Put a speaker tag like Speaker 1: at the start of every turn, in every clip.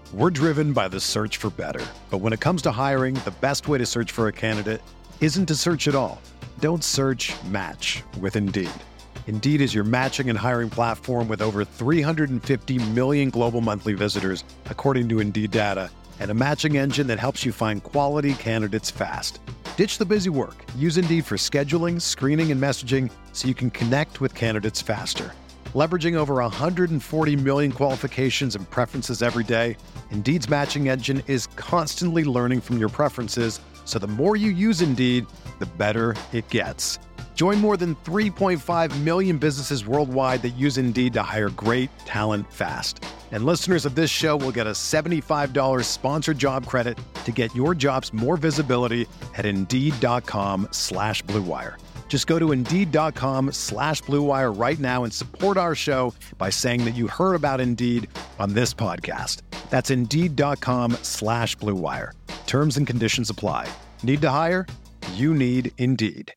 Speaker 1: We're driven by the search for better. But when it comes to hiring, the best way to search for a candidate isn't to search at all. Don't search, match with Indeed. Indeed is your matching and hiring platform with over 350 million global monthly visitors, according to Indeed data, and a matching engine that helps you find quality candidates fast. Ditch the busy work. Use Indeed for scheduling, screening, and messaging so you can connect with candidates faster. Leveraging over 140 million qualifications and preferences every day, Indeed's matching engine is constantly learning from your preferences, so the more you use Indeed, the better it gets. Join more than 3.5 million businesses worldwide that use Indeed to hire great talent fast. And listeners of this show will get a $75 sponsored job credit to get your jobs more visibility at Indeed.com/Blue Wire. Just go to Indeed.com/Blue Wire right now and support our show by saying that you heard about Indeed on this podcast. That's Indeed.com/Blue Wire. Terms and conditions apply. Need to hire? You need Indeed.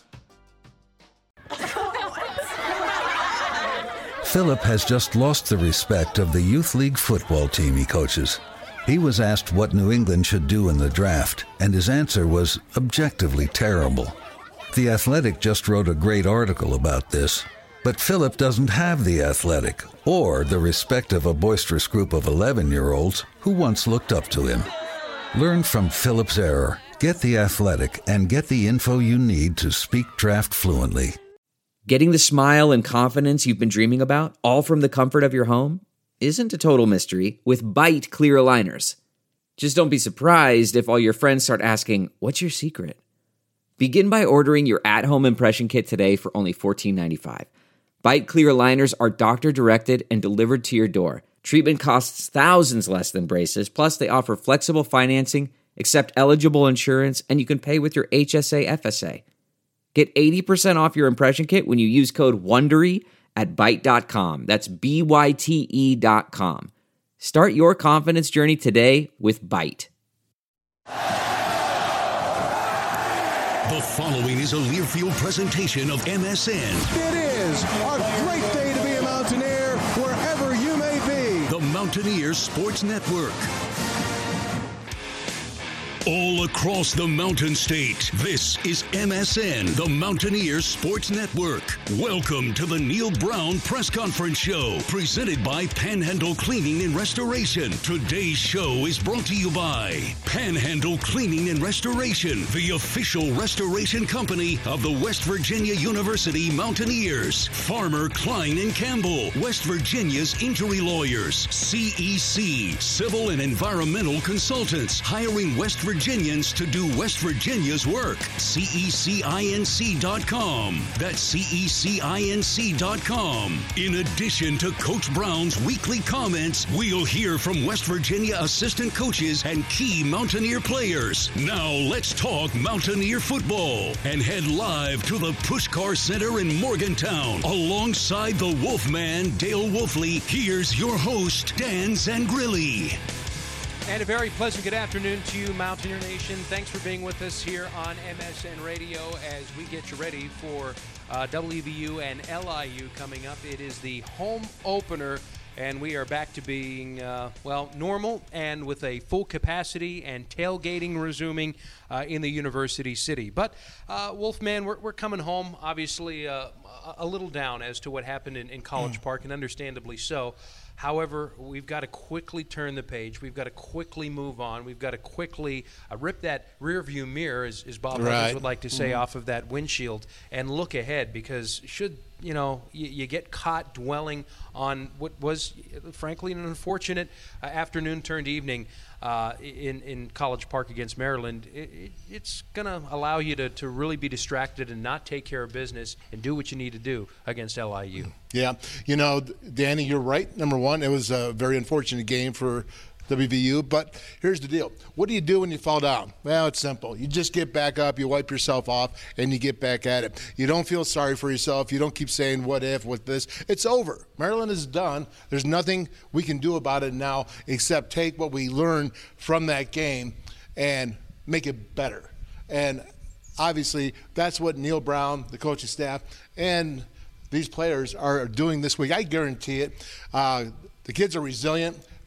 Speaker 2: Philip has just lost the respect of the Youth League football team he coaches. He was asked what New England should do in the draft, and his answer was objectively terrible. The Athletic just wrote a great article about this, but Philip doesn't have The Athletic or the respect of a boisterous group of 11-year-olds who once looked up to him. Learn from Philip's error. Get The Athletic and get the info you need to speak draft fluently.
Speaker 3: Getting the smile and confidence you've been dreaming about, all from the comfort of your home, isn't a total mystery with Byte clear aligners. Just don't be surprised if all your friends start asking, "What's your secret?" Begin by ordering your at-home impression kit today for only $14.95. Byte clear aligners are doctor-directed and delivered to your door. Treatment costs thousands less than braces, plus they offer flexible financing, accept eligible insurance, and you can pay with your HSA FSA. Get 80% off your impression kit when you use code WONDERY at Byte.com. That's BYTE.com. Start your confidence journey today with Byte.
Speaker 4: The following is a Learfield presentation of MSN.
Speaker 5: It is a great day to be a Mountaineer wherever you may be.
Speaker 4: The Mountaineer Sports Network. All across the Mountain State, this is MSN, the Mountaineer Sports Network. Welcome to the Neil Brown Press Conference Show, presented by Panhandle Cleaning and Restoration. Today's show is brought to you by Panhandle Cleaning and Restoration, the official restoration company of the West Virginia University Mountaineers. Farmer Klein and Campbell, West Virginia's injury lawyers. CEC, Civil and Environmental Consultants, hiring West Virginians to do West Virginia's work. CECINC.com. That's CECINC.com. In addition to Coach Brown's weekly comments, we'll hear from West Virginia assistant coaches and key Mountaineer players. Now let's talk Mountaineer football and head live to the Pushkar Center in Morgantown. Alongside the Wolfman, Dale Wolfley, here's your host, Dan Zangrilli.
Speaker 6: And a very pleasant good afternoon to you, Mountaineer Nation. Thanks for being with us here on MSN Radio as we get you ready for WVU and LIU coming up. It is the home opener, and we are back to being, normal and with a full capacity and tailgating resuming in the University City. But, Wolfman, we're coming home, obviously a little down as to what happened in College Park, and understandably so. However, we've got to quickly turn the page. We've got to quickly move on. We've got to quickly rip that rearview mirror, as Bob Evans would like to say, off of that windshield and look ahead, because should you get caught dwelling on what was, frankly, an unfortunate afternoon turned evening in College Park against Maryland, it's going to allow you to really be distracted and not take care of business and do what you need to do against LIU.
Speaker 5: Yeah. Danny, you're right. Number one, it was a very unfortunate game for WVU, but here's the deal. What do you do when you fall down? Well, it's simple. You just get back up, you wipe yourself off, and you get back at it. You don't feel sorry for yourself. You don't keep saying, what if, what this. It's over. Maryland is done. There's nothing we can do about it now except take what we learned from that game and make it better. And obviously, that's what Neil Brown, the coaching staff, and these players are doing this week. I guarantee it. The kids are resilient.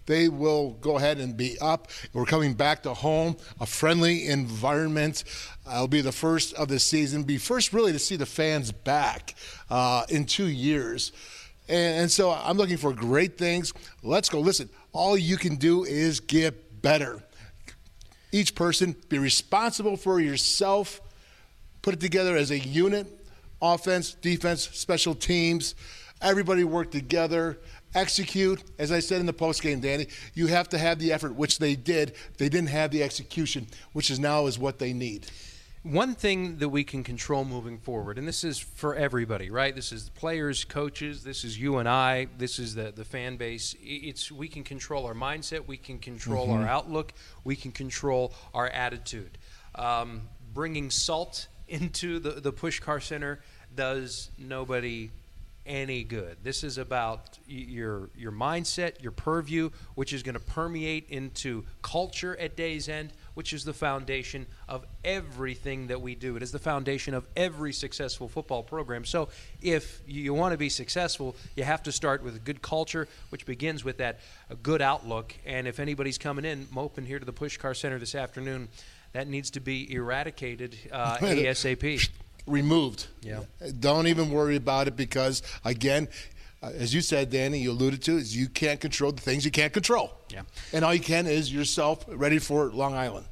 Speaker 5: they will go ahead and be up. We're coming back to home, a friendly environment. It'll be the first of the season, be first really to see the fans back in 2 years. And so I'm looking for great things. Let's go. Listen, all you can do is get better. Each person, be responsible for yourself. Put it together as a unit, offense, defense, special teams. Everybody work together, execute. As I said in the postgame, Danny, you have to have the effort, which they did. They didn't have the execution, which is now is what they need.
Speaker 6: One thing that we can control moving forward, and this is for everybody, right? This is the players, coaches, this is you and I, this is the fan base. We can control our mindset, we can control our outlook, we can control our attitude. Bringing salt into the Puskar Center does nobody any good. This is about your mindset, your purview, which is going to permeate into culture at day's end, which is the foundation of everything that we do. It is the foundation of every successful football program. So if you want to be successful, you have to start with a good culture, which begins with that good outlook. And if anybody's coming in moping here to the Puskar Center this afternoon, that needs to be eradicated ASAP.
Speaker 5: Removed.
Speaker 6: Yeah.
Speaker 5: Don't even worry about it because, again, as you said, Danny, you alluded to, is you can't control the things you can't control.
Speaker 6: Yeah.
Speaker 5: And all you can is yourself ready for Long Island.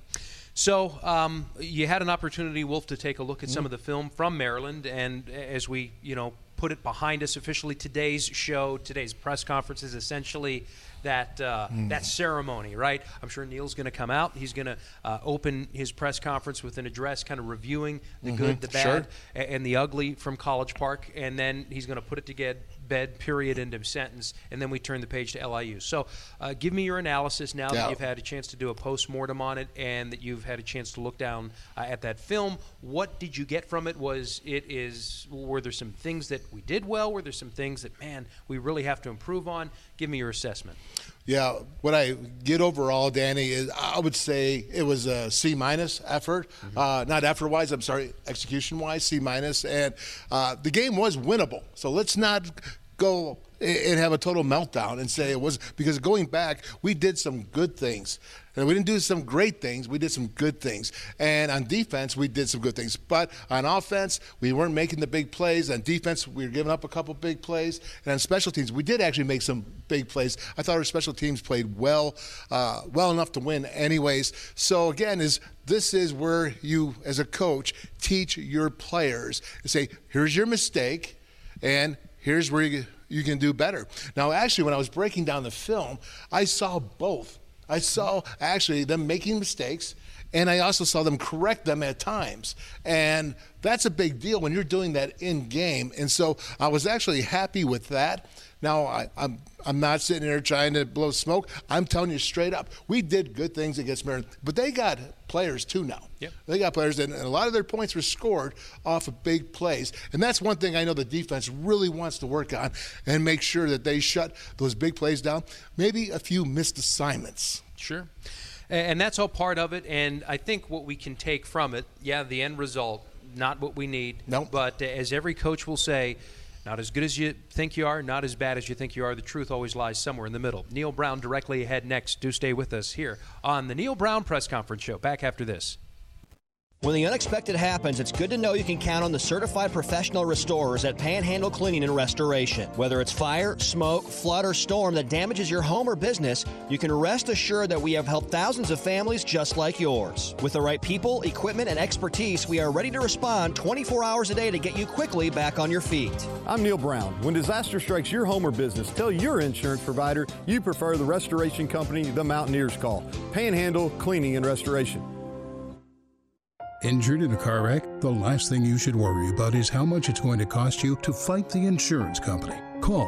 Speaker 6: So you had an opportunity, Wolf, to take a look at some of the film from Maryland, and as we, put it behind us officially, today's show, today's press conference is essentially that ceremony, right? I'm sure Neil's going to come out. He's going to open his press conference with an address kind of reviewing the good, the bad, and the ugly from College Park, and then he's going to put it together, bed, period, end of sentence, and then we turn the page to LIU. So give me your analysis now that you've had a chance to do a post-mortem on it and that you've had a chance to look down at that film. What did you get from it? Were there some things that we did well? Were there some things that, man, we really have to improve on? Give me your assessment.
Speaker 5: Yeah, what I get overall, Danny, is I would say it was a C- effort. Not effort-wise, I'm sorry, execution-wise, C-. And the game was winnable. So let's not go and have a total meltdown and say it was, because going back, we did some good things. And we didn't do some great things. We did some good things. And on defense, we did some good things. But on offense, we weren't making the big plays. On defense, we were giving up a couple big plays. And on special teams, we did actually make some big plays. I thought our special teams played well enough to win anyways. So, again, this is where you, as a coach, teach your players and say, here's your mistake, and here's where you can do better. Now, actually, when I was breaking down the film, I saw both. I saw actually them making mistakes, and I also saw them correct them at times. And that's a big deal when you're doing that in game. And so I was actually happy with that. Now, I'm not sitting here trying to blow smoke. I'm telling you straight up, we did good things against Maryland, but they got players too now.
Speaker 6: Yep.
Speaker 5: They got players, and a lot of their points were scored off of big plays. And that's one thing I know the defense really wants to work on and make sure that they shut those big plays down. Maybe a few missed assignments.
Speaker 6: Sure. And that's all part of it. And I think what we can take from it, the end result, not what we need.
Speaker 5: Nope.
Speaker 6: But as every coach will say, not as good as you think you are, not as bad as you think you are. The truth always lies somewhere in the middle. Neil Brown directly ahead next. Do stay with us here on the Neil Brown Press Conference Show. Back after this.
Speaker 7: When the unexpected happens, it's good to know you can count on the certified professional restorers at Panhandle Cleaning and Restoration. Whether it's fire, smoke, flood, or storm that damages your home or business, you can rest assured that we have helped thousands of families just like yours. With the right people, equipment, and expertise, we are ready to respond 24 hours a day to get you quickly back on your feet.
Speaker 8: I'm Neil Brown. When disaster strikes your home or business, tell your insurance provider you prefer the restoration company the Mountaineers call. Panhandle Cleaning and Restoration.
Speaker 9: Injured in a car wreck? The last thing you should worry about is how much it's going to cost you to fight the insurance company. Call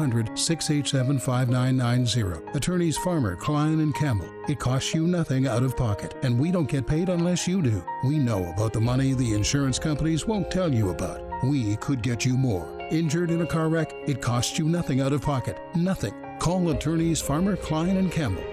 Speaker 9: 800-687-5990. Attorneys Farmer, Klein, and Campbell. It costs you nothing out of pocket, and we don't get paid unless you do. We know about the money the insurance companies won't tell you about. We could get you more. Injured in a car wreck? It costs you nothing out of pocket. Nothing. Call attorneys Farmer, Klein, and Campbell.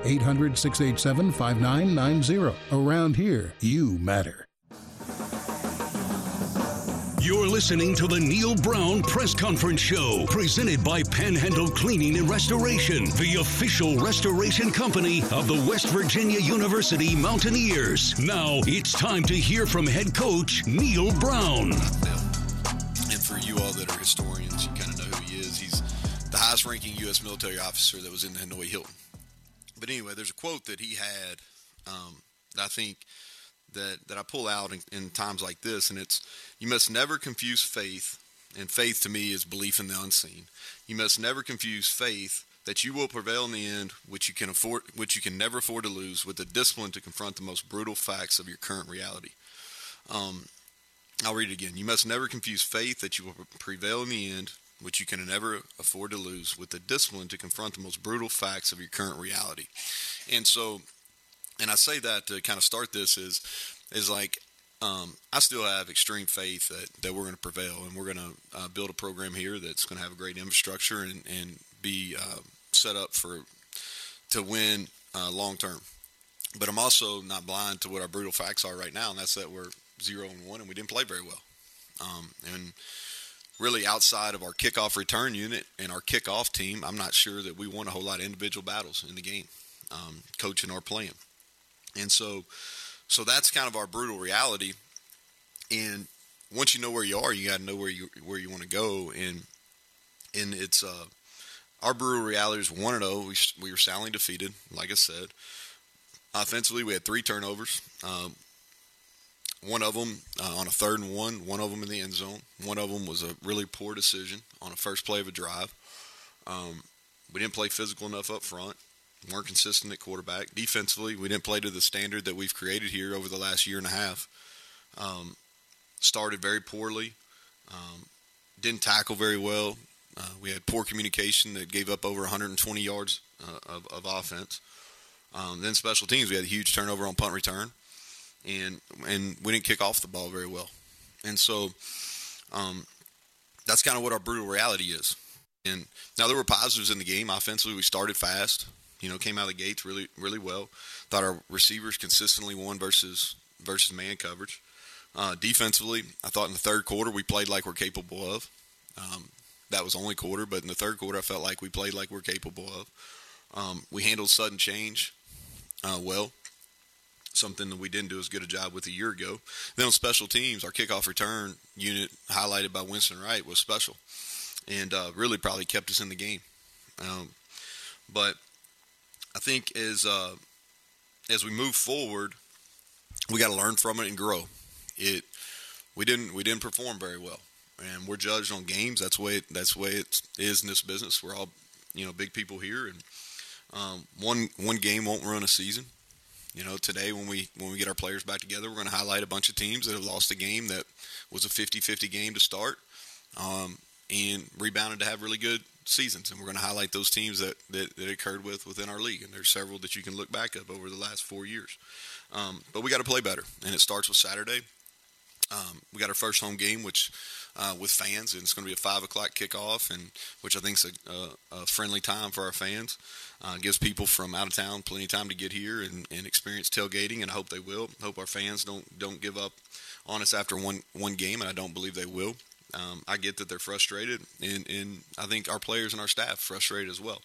Speaker 9: 800-687-5990. Around here, you matter.
Speaker 4: You're listening to the Neil Brown Press Conference Show, presented by Panhandle Cleaning and Restoration, the official restoration company of the West Virginia University Mountaineers. Now it's time to hear from head coach Neil Brown.
Speaker 10: And for you all that are historians, you kind of know who he is. He's the highest-ranking U.S. military officer that was in the Hanoi Hilton. But anyway, there's a quote that he had that I think that I pull out in times like this, and it's, you must never confuse faith, and faith to me is belief in the unseen. You must never confuse faith that you will prevail in the end, which you can never afford to lose, with the discipline to confront the most brutal facts of your current reality. I'll read it again. You must never confuse faith that you will prevail in the end, which you can never afford to lose, with the discipline to confront the most brutal facts of your current reality. And so, and I say that to kind of start this is like, I still have extreme faith that we're going to prevail, and we're going to build a program here that's going to have a great infrastructure and be set up to win long term. But I'm also not blind to what our brutal facts are right now, and that's that we're 0-1 and we didn't play very well. And really, outside of our kickoff return unit and our kickoff team, I'm not sure that we won a whole lot of individual battles in the game, coaching or playing. And so that's kind of our brutal reality. And once you know where you are, you got to know where you want to go. And it's our brutal reality is 1-0. We were soundly defeated, like I said. Offensively, we had 3 turnovers. One of them on a 3rd and 1. One of them in the end zone. One of them was a really poor decision on a first play of a drive. We didn't play physical enough up front. Weren't consistent at quarterback. Defensively, we didn't play to the standard that we've created here over the last year and a half. Started very poorly. Didn't tackle very well. We had poor communication that gave up over 120 yards of offense. Then special teams, we had a huge turnover on punt return. And we didn't kick off the ball very well. And so that's kind of what our brutal reality is. And now there were positives in the game. Offensively, we started fast. Came out of the gates really, really well. Thought our receivers consistently won versus man coverage. Defensively, I thought in the third quarter we played like we're capable of. That was only quarter, but in the third quarter I felt like we played like we're capable of. We handled sudden change well, something that we didn't do as good a job with a year ago. Then on special teams, our kickoff return unit, highlighted by Winston Wright, was special and really probably kept us in the game. But I think as we move forward, we got to learn from it and grow. We didn't perform very well, and we're judged on games. That's the way it is in this business. We're all big people here, and one game won't run a season. Today when we get our players back together, we're going to highlight a bunch of teams that have lost a game that was a 50-50 game to start, and rebounded to have really good seasons. And we're going to highlight those teams that occurred within our league. And there's several that you can look back up over the last 4 years. But we got to play better, and it starts with Saturday. We got our first home game, which with fans, and it's going to be a 5 o'clock kickoff, and which I think is a friendly time for our fans. Gives people from out of town plenty of time to get here and experience tailgating, and I hope they will. Hope our fans don't give up on us after one game, and I don't believe they will. I get that they're frustrated, and I think our players and our staff frustrated as well.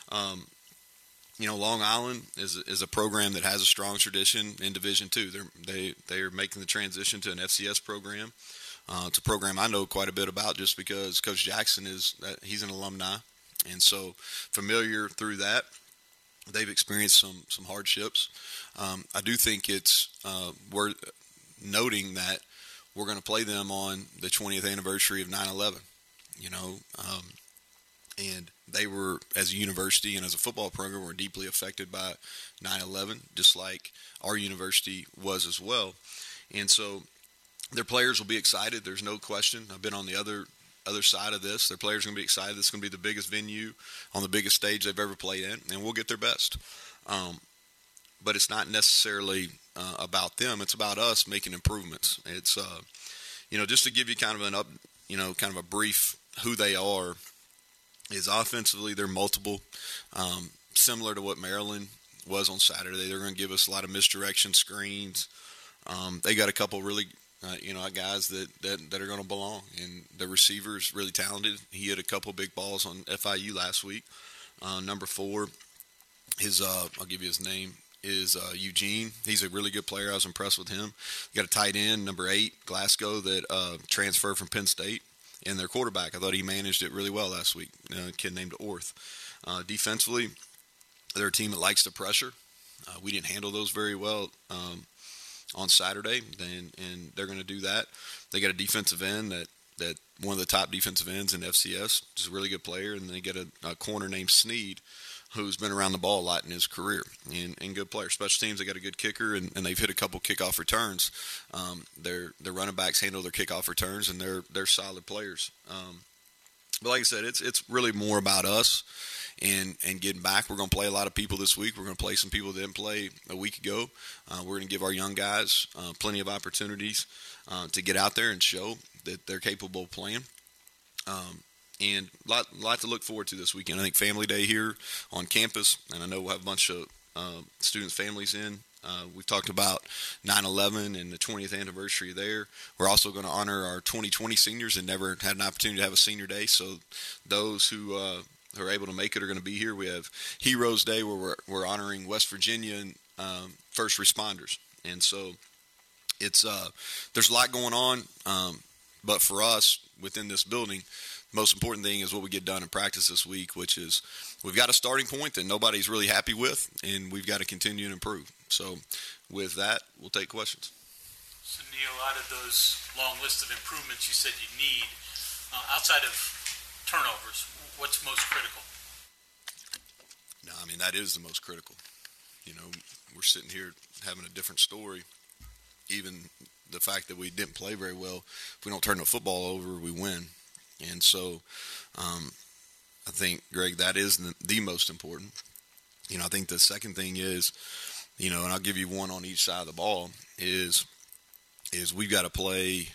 Speaker 10: Long Island is a program that has a strong tradition in Division II. They are making the transition to an FCS program. It's a program I know quite a bit about just because Coach Jackson he's an alumni, and so familiar through that. They've experienced some hardships. I do think it's worth noting that we're going to play them on the 20th anniversary of 9/11. And they were, as a university and as a football program, were deeply affected by 9/11, just like our university was as well. And so their players will be excited. There's no question. I've been on the other side of this. Their players are going to be excited. This is going to be the biggest venue on the biggest stage they've ever played in, and we'll get their best. But it's not necessarily about them. It's about us making improvements. It's just to give you kind of a brief who they are. Is offensively they're multiple, similar to what Maryland was on Saturday. They're going to give us a lot of misdirection screens. They got a couple really guys that are going to belong. And the receiver is really talented. He hit a couple big balls on FIU last week. Number 4, I'll give you his name, is Eugene. He's a really good player. I was impressed with him. You got a tight end, number 8, Glasgow, that transferred from Penn State. And their quarterback, I thought he managed it really well last week, a kid named Orth. Defensively, they're a team that likes the pressure. We didn't handle those very well on Saturday, and they're going to do that. They got a defensive end that one of the top defensive ends in FCS, just a really good player, and they get a corner named Sneed, who's been around the ball a lot in his career, and good player. Special teams, they got a good kicker, and they've hit a couple kickoff returns. Their running backs handle their kickoff returns, and they're solid players. But like I said, it's really more about us and getting back. We're going to play a lot of people this week. We're going to play some people that didn't play a week ago. We're going to give our young guys plenty of opportunities to get out there and show that they're capable of playing. And a lot to look forward to this weekend. I think Family Day here on campus, and I know we'll have a bunch of students' families in. We've talked about 9/11 and the 20th anniversary there. We're also going to honor our 2020 seniors that never had an opportunity to have a senior day. So those who are able to make it are going to be here. We have Heroes Day where we're honoring West Virginia and first responders. And so it's there's a lot going on. But for us within this building, the most important thing is what we get done in practice this week, which is we've got a starting point that nobody's really happy with, and we've got to continue and improve. So with that, we'll take questions.
Speaker 11: So, Neil, out of those long list of improvements you said you need, outside of turnovers, what's most critical?
Speaker 10: No, I mean, that is the most critical. You know, we're sitting here having a different story. Even the fact that we didn't play very well, if we don't turn the football over, we win. And so I think, Greg, that is the most important. You know, I think the second thing is, you know, and I'll give you one on each side of the ball, is we've got to play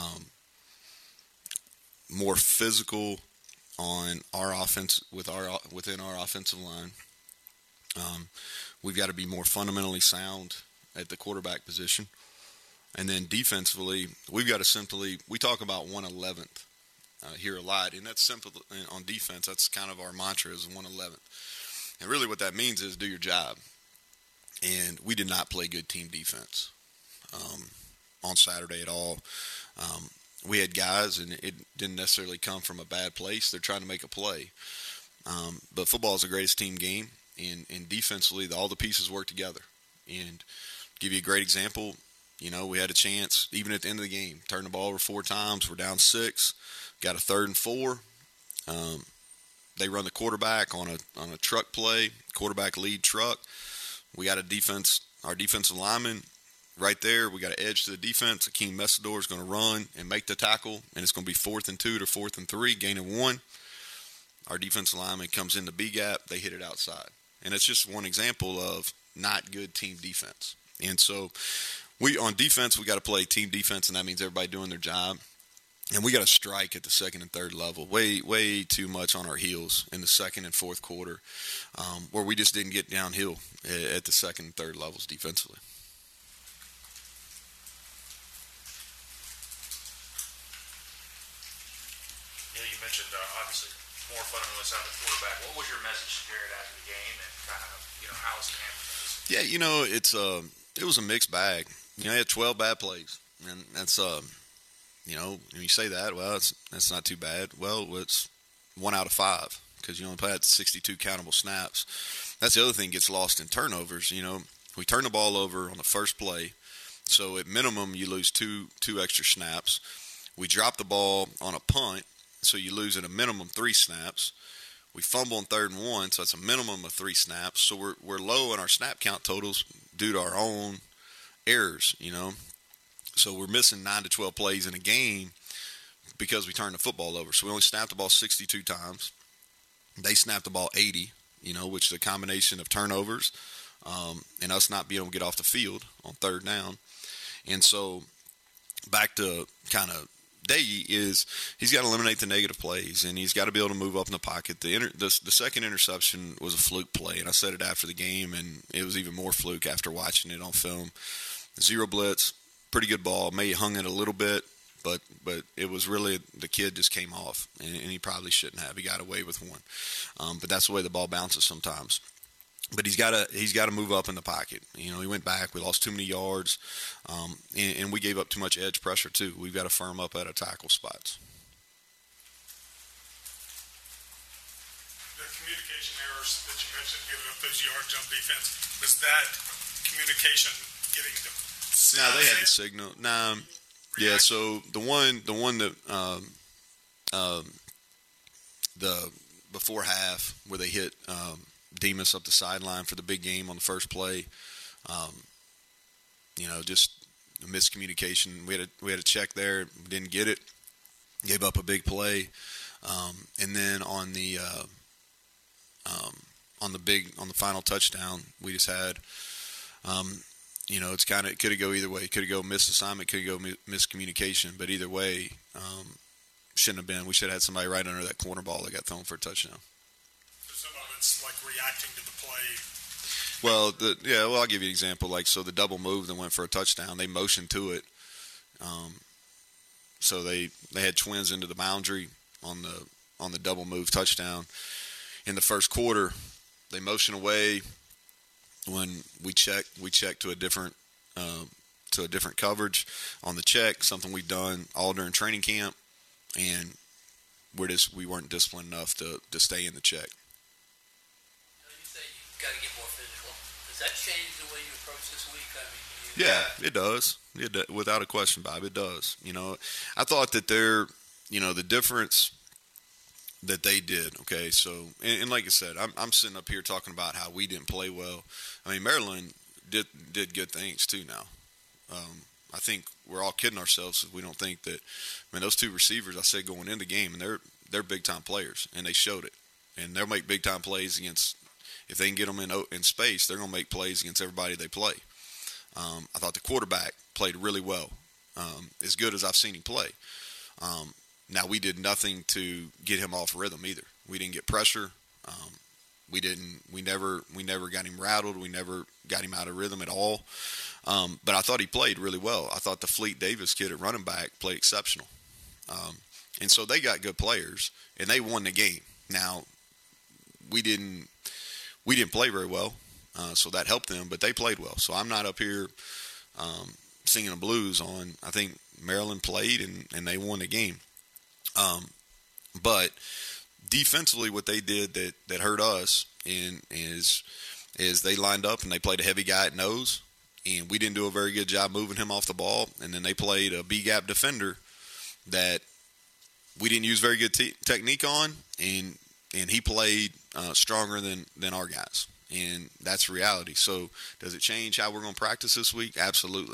Speaker 10: more physical on our offense within our offensive line. We've got to be more fundamentally sound at the quarterback position. And then defensively, we've got to we talk about 1/11th here a lot, and that's simple on defense. That's kind of our mantra is 1/11th. And really what that means is do your job. And we did not play good team defense on Saturday at all. We had guys, and it didn't necessarily come from a bad place. They're trying to make a play. But football is the greatest team game, and defensively, all the pieces work together. And give you a great example, you know, we had a chance, even at the end of the game, turn the ball over 4 times. We're down 6, got a 3rd and 4. They run the quarterback on a truck play, quarterback lead truck. We got our defensive lineman right there. We got an edge to the defense. Akeem Messador is going to run and make the tackle, and it's going to be 4th and 2 to 4th and 3, gain of 1. Our defensive lineman comes in the B gap. They hit it outside. And it's just one example of not good team defense. And so on defense, we got to play team defense, and that means everybody doing their job. And we got to strike at the 2nd and 3rd level, way too much on our heels in the 2nd and 4th quarter, where we just didn't get downhill at the 2nd and 3rd levels defensively.
Speaker 11: Neil, you mentioned obviously more fundamentally sound the quarterback. What was your message to Jared after the game, and kind of, you know, how was he handling this?
Speaker 10: Yeah, you know, it was a mixed bag. You know, he had 12 bad plays, and that's you know, when you say that, well, that's not too bad. Well, it's 1 out of 5 because you only had 62 countable snaps. That's the other thing gets lost in turnovers. You know, we turn the ball over on the first play, so at minimum you lose two extra snaps. We drop the ball on a punt, so you lose at a minimum 3 snaps. We fumble on 3rd and 1, so that's a minimum of 3 snaps. So we're low in our snap count totals due to our own errors, you know. So we're missing 9 to 12 plays in a game because we turned the football over. So we only snapped the ball 62 times. They snapped the ball 80, you know, which is a combination of turnovers and us not being able to get off the field on 3rd down. And so back to kind of Day is he's got to eliminate the negative plays, and he's got to be able to move up in the pocket. The second interception was a fluke play, and I said it after the game, and it was even more fluke after watching it on film. 0 blitz, pretty good ball. May hung it a little bit, but it was really the kid just came off, and he probably shouldn't have. He got away with one, but that's the way the ball bounces sometimes. But he's got to move up in the pocket. You know, he went back. We lost too many yards, and we gave up too much edge pressure too. We've got to firm up at our tackle spots.
Speaker 11: The communication errors that you mentioned, giving up those yards on defense, was that communication getting the signal?
Speaker 10: No, they had the signal. Yeah. So the one that the before half where they hit Demas up the sideline for the big game on the first play, you know, just a miscommunication. We had a check there, didn't get it, gave up a big play, and then on the final touchdown, we just had, you know, it could have go either way. It could have go missed assignment, could have go miscommunication, but either way, shouldn't have been. We should have had somebody right under that corner ball that got thrown for a touchdown.
Speaker 11: So some of it's like reacting to the play.
Speaker 10: Well, I'll give you an example. Like, so the double move that went for a touchdown, they motioned to it. So they had twins into the boundary on the double move touchdown. In the first quarter, they motioned away. When we checked to a different coverage on the check, something we've done all during training camp, and we weren't disciplined enough to stay in the check.
Speaker 12: You say you got to get more physical. Does that change the way you approach this week?
Speaker 10: Yeah, it does. Without a question, Bob, it does. You know, I thought that the difference that they did. Okay, so and like I said, I'm sitting up here talking about how we didn't play well. I mean, Maryland did good things too. Now, I think we're all kidding ourselves if we don't think that. I mean, those two receivers I said going into the game, and they're big time players, and they showed it. And they'll make big time plays against. If they can get them in space, they're going to make plays against everybody they play. I thought the quarterback played really well, as good as I've seen him play. Now, we did nothing to get him off rhythm either. We didn't get pressure. We never got him rattled. We never got him out of rhythm at all. But I thought he played really well. I thought the Fleet Davis kid at running back played exceptional. And so they got good players, and they won the game. Now, we didn't play very well, so that helped them, but they played well. So I'm not up here singing the blues on. I think Maryland played, and they won the game. But defensively, what they did that hurt us is they lined up and they played a heavy guy at nose, and we didn't do a very good job moving him off the ball. And then they played a B-gap defender that we didn't use very good technique on, and he played stronger than our guys. And that's reality. So does it change how we're going to practice this week? Absolutely.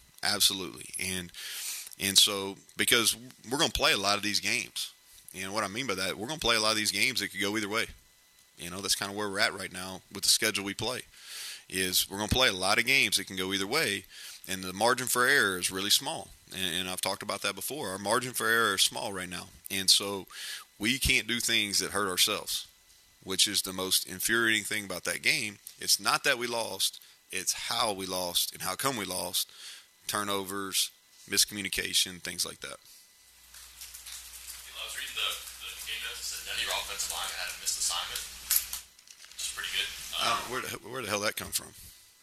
Speaker 10: And so, because we're going to play a lot of these games. And what I mean by that, we're going to play a lot of these games that could go either way. You know, that's kind of where we're at right now with the schedule we play, is we're going to play a lot of games that can go either way, and the margin for error is really small. And I've talked about that before. Our margin for error is small right now. And so we can't do things that hurt ourselves, which is the most infuriating thing about that game. It's not that we lost, it's how we lost and how come we lost. Turnovers, miscommunication, things like that.
Speaker 13: I was reading the game notes that none of your offensive line had a missed assignment, which is pretty good.
Speaker 10: Where the hell that come from?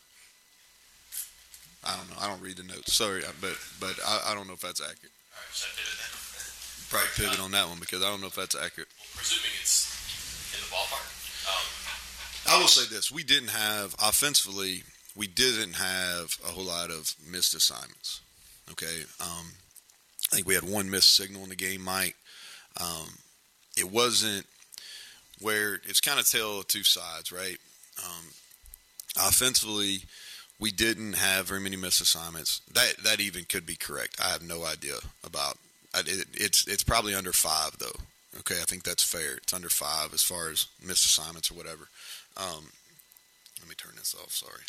Speaker 10: I don't know. I don't read the notes. Sorry, but I don't know if that's accurate.
Speaker 13: All right, should I pivot then?
Speaker 10: Probably pivot on that one because I don't know if that's accurate.
Speaker 13: Well, presuming it's in the ballpark.
Speaker 10: I will say this: we didn't have offensively. We didn't have a whole lot of missed assignments. Okay, I think we had one missed signal in the game, Mike. It wasn't where it's kind of tale of two sides, right? Offensively, we didn't have very many missed assignments. That even could be correct. I have no idea about it. It's probably under 5 though. Okay, I think that's fair. It's under 5 as far as missed assignments or whatever. Let me turn this off. Sorry.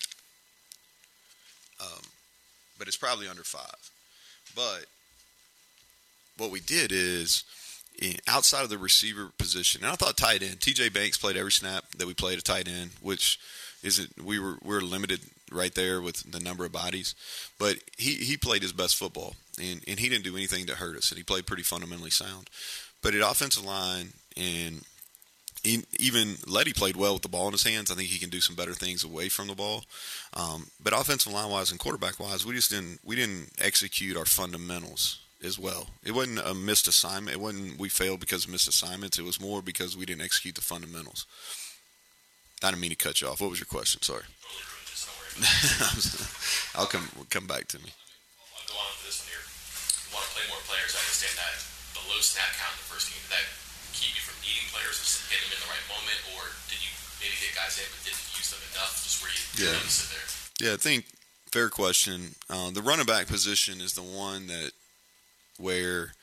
Speaker 10: But it's probably under 5. But what we did is, outside of the receiver position, and I thought tight end, TJ Banks played every snap that we played a tight end, which we're limited right there with the number of bodies, but he played his best football, and he didn't do anything to hurt us, and he played pretty fundamentally sound. But at offensive line, and even Letty played well with the ball in his hands. I think he can do some better things away from the ball. But offensive line wise and quarterback wise, we didn't execute our fundamentals as well. It wasn't a missed assignment. It wasn't we failed because of missed assignments. It was more because we didn't execute the fundamentals. I didn't mean to cut you off. What was your question? Sorry. I'll come back to me.
Speaker 13: I'll go on with this one here. You want to play more players. I understand that the low snap count in the first team, did that keep you from needing players or getting them in the right moment, or did you maybe get guys in but didn't use them enough just where you sit there?
Speaker 10: Yeah, I think fair question. The running back position is the one where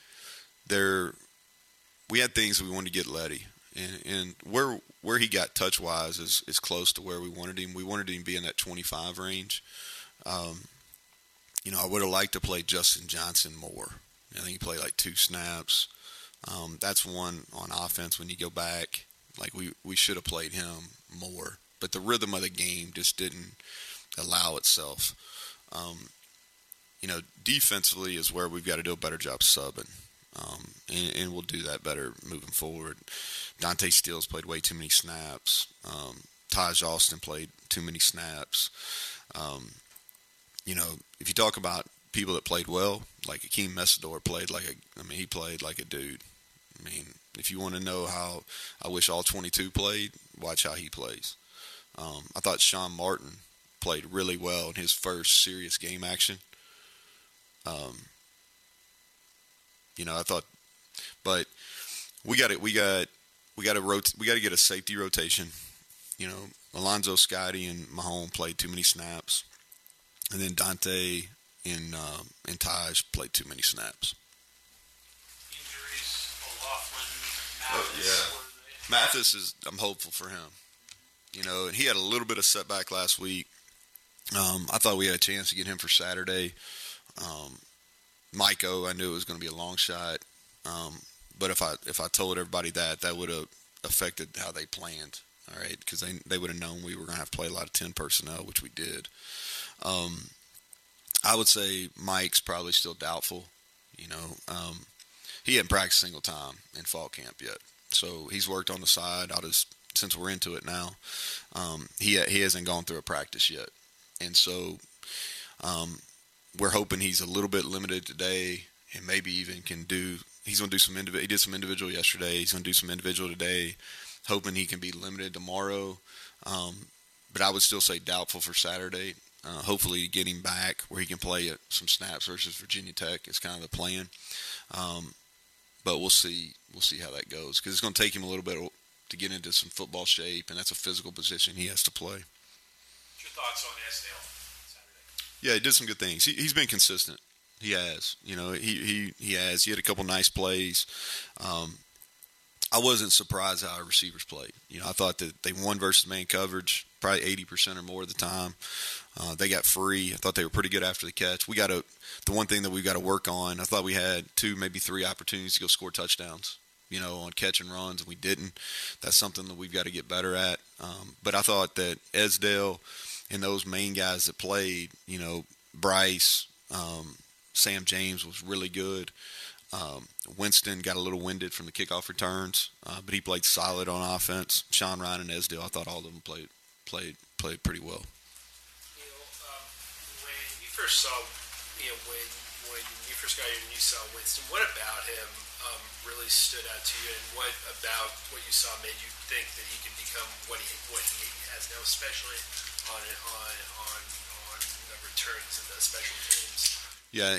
Speaker 10: we had things that we wanted to get Letty. And where he got touch-wise is close to where we wanted him. We wanted him to be in that 25 range. I would have liked to play Justin Johnson more. I think he played like 2 snaps. That's one on offense when you go back. Like we should have played him more. But the rhythm of the game just didn't allow itself. Defensively is where we've got to do a better job subbing. And we'll do that better moving forward. Dante Steele's played way too many snaps. Taj Austin played too many snaps. If you talk about people that played well, like Akeem Messidor he played like a dude. I mean, if you want to know how I wish all 22 played, watch how he plays. I thought Sean Martin played really well in his first serious game action. I thought, but we got to get a safety rotation. Alonzo Scotty and Mahone played too many snaps, and then Dante and Taj played too many snaps.
Speaker 11: Injuries, O'Loughlin, Mathis.
Speaker 10: Mathis I'm hopeful for him. And he had a little bit of setback last week. I thought we had a chance to get him for Saturday. Mike O, I knew it was going to be a long shot, but if I told everybody that would have affected how they planned, all right, because they would have known we were going to have to play a lot of 10 personnel, which we did. I would say Mike's probably still doubtful. He hadn't practiced a single time in fall camp yet, so he's worked on the side. Since we're into it now, he hasn't gone through a practice yet, and so. We're hoping he's a little bit limited today, and maybe even he's going to do some he did some individual yesterday. He's going to do some individual today, hoping he can be limited tomorrow. But I would still say doubtful for Saturday. Hopefully get him back where he can play some snaps versus Virginia Tech is kind of the plan. But we'll see how that goes, because it's going to take him a little bit to get into some football shape, and that's a physical position he has to play.
Speaker 11: What's your thoughts on Esdale?
Speaker 10: Yeah, he did some good things. He's been consistent. He has. He has. He had a couple nice plays. I wasn't surprised how our receivers played. I thought that they won versus man coverage probably 80% or more of the time. They got free. I thought they were pretty good after the catch. The one thing that we've got to work on, I thought we had 2, maybe 3 opportunities to go score touchdowns, on catch and runs, and we didn't. That's something that we've got to get better at. But I thought that Esdale and those main guys that played, Bryce, Sam James was really good. Winston got a little winded from the kickoff returns, but he played solid on offense. Sean Ryan and Esdale, I thought all of them played pretty well.
Speaker 14: When you first saw, when you first got here and you saw Winston, what about him really stood out to you, and what about what you saw made you think that he could become what he has now, especially on the returns and the special teams?
Speaker 10: Yeah,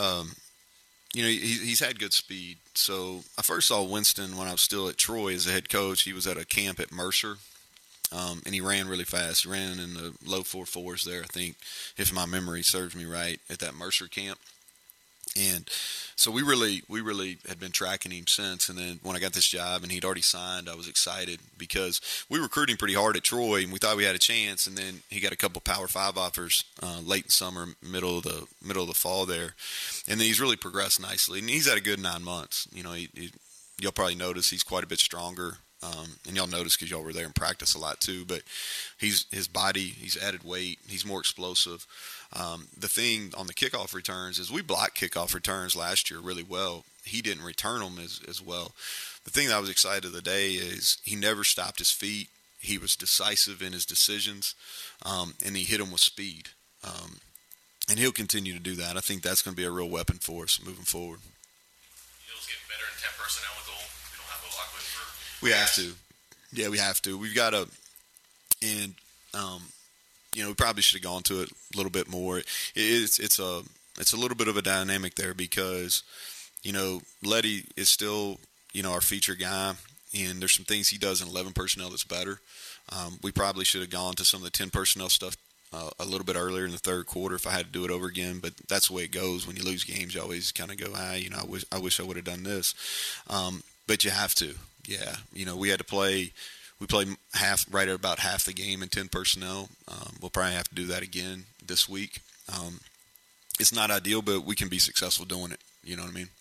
Speaker 10: he's had good speed. So I first saw Winston when I was still at Troy as a head coach. He was at a camp at Mercer, and he ran really fast. He ran in the low 4.4s there, I think, if my memory serves me right, at that Mercer camp. And so we really had been tracking him since. And then when I got this job and he'd already signed, I was excited because we were recruiting pretty hard at Troy and we thought we had a chance. And then he got a couple Power 5 offers late in summer, middle of the fall there. And then he's really progressed nicely. And he's had a good 9 months. You'll probably notice he's quite a bit stronger. And y'all noticed because y'all were there in practice a lot too. But his body, he's added weight. He's more explosive. The thing on the kickoff returns is we blocked kickoff returns last year really well. He didn't return them as well. The thing that I was excited today is he never stopped his feet. He was decisive in his decisions, and he hit them with speed. And he'll continue to do that. I think that's going to be a real weapon for us moving forward.
Speaker 13: Neil's getting better in 10 personnel with goal. We don't have a Lockwood for.
Speaker 10: We have to. Yeah, we have to. We've got to. And we probably should have gone to it a little bit more. It's a little bit of a dynamic there because, Letty is still, our feature guy, and there's some things he does in 11 personnel that's better. We probably should have gone to some of the 10 personnel stuff a little bit earlier in the third quarter if I had to do it over again, but that's the way it goes. When you lose games, you always kind of go, I wish I would have done this. But you have to. Yeah. We had to play. We played right at about half the game in 10 personnel. We'll probably have to do that again this week. It's not ideal, but we can be successful doing it. You know what I mean?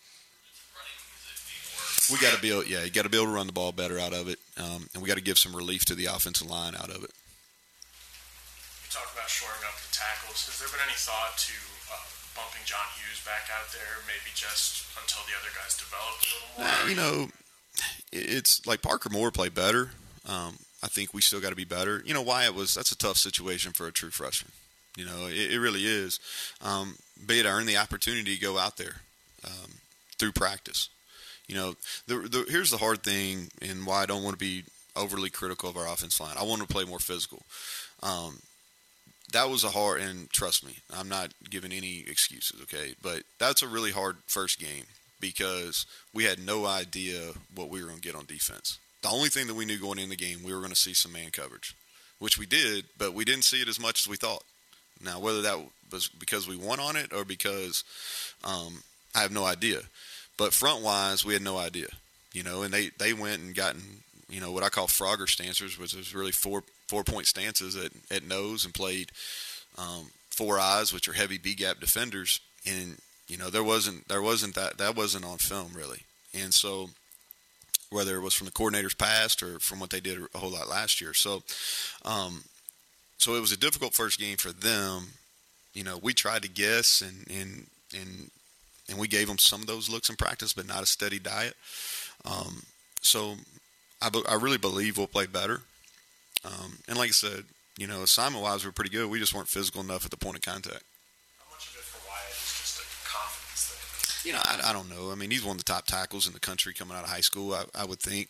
Speaker 10: We got to be able, you got to be able to run the ball better out of it, and we got to give some relief to the offensive line out of it.
Speaker 15: You talked about shoring up the tackles. Has there been any thought to bumping John Hughes back out there, maybe just until the other guys develop a little more?
Speaker 10: It's like Parker Moore played better. I think we still got to be better. Wyatt that's a tough situation for a true freshman. It really is. But I earned the opportunity to go out there through practice. Here's the hard thing and why I don't want to be overly critical of our offense line. I want to play more physical. That was and trust me, I'm not giving any excuses, okay? But that's a really hard first game because we had no idea what we were going to get on defense. The only thing that we knew going in the game, we were going to see some man coverage, which we did, but we didn't see it as much as we thought. Now, whether that was because we won on it or because I have no idea. But front-wise, we had no idea, and they went and gotten, what I call Frogger stances, which is really four-point stances at nose and played 4 eyes, which are heavy B-gap defenders. And, that wasn't on film really. And so whether it was from the coordinators past or from what they did a whole lot last year. So it was a difficult first game for them. We tried to guess and we gave them some of those looks in practice, but not a steady diet. So I really believe we'll play better. And like I said, assignment-wise, we're pretty good. We just weren't physical enough at the point of contact.
Speaker 15: How much of it for Wyatt is just a confidence thing?
Speaker 10: I don't know. I mean, he's one of the top tackles in the country coming out of high school, I would think.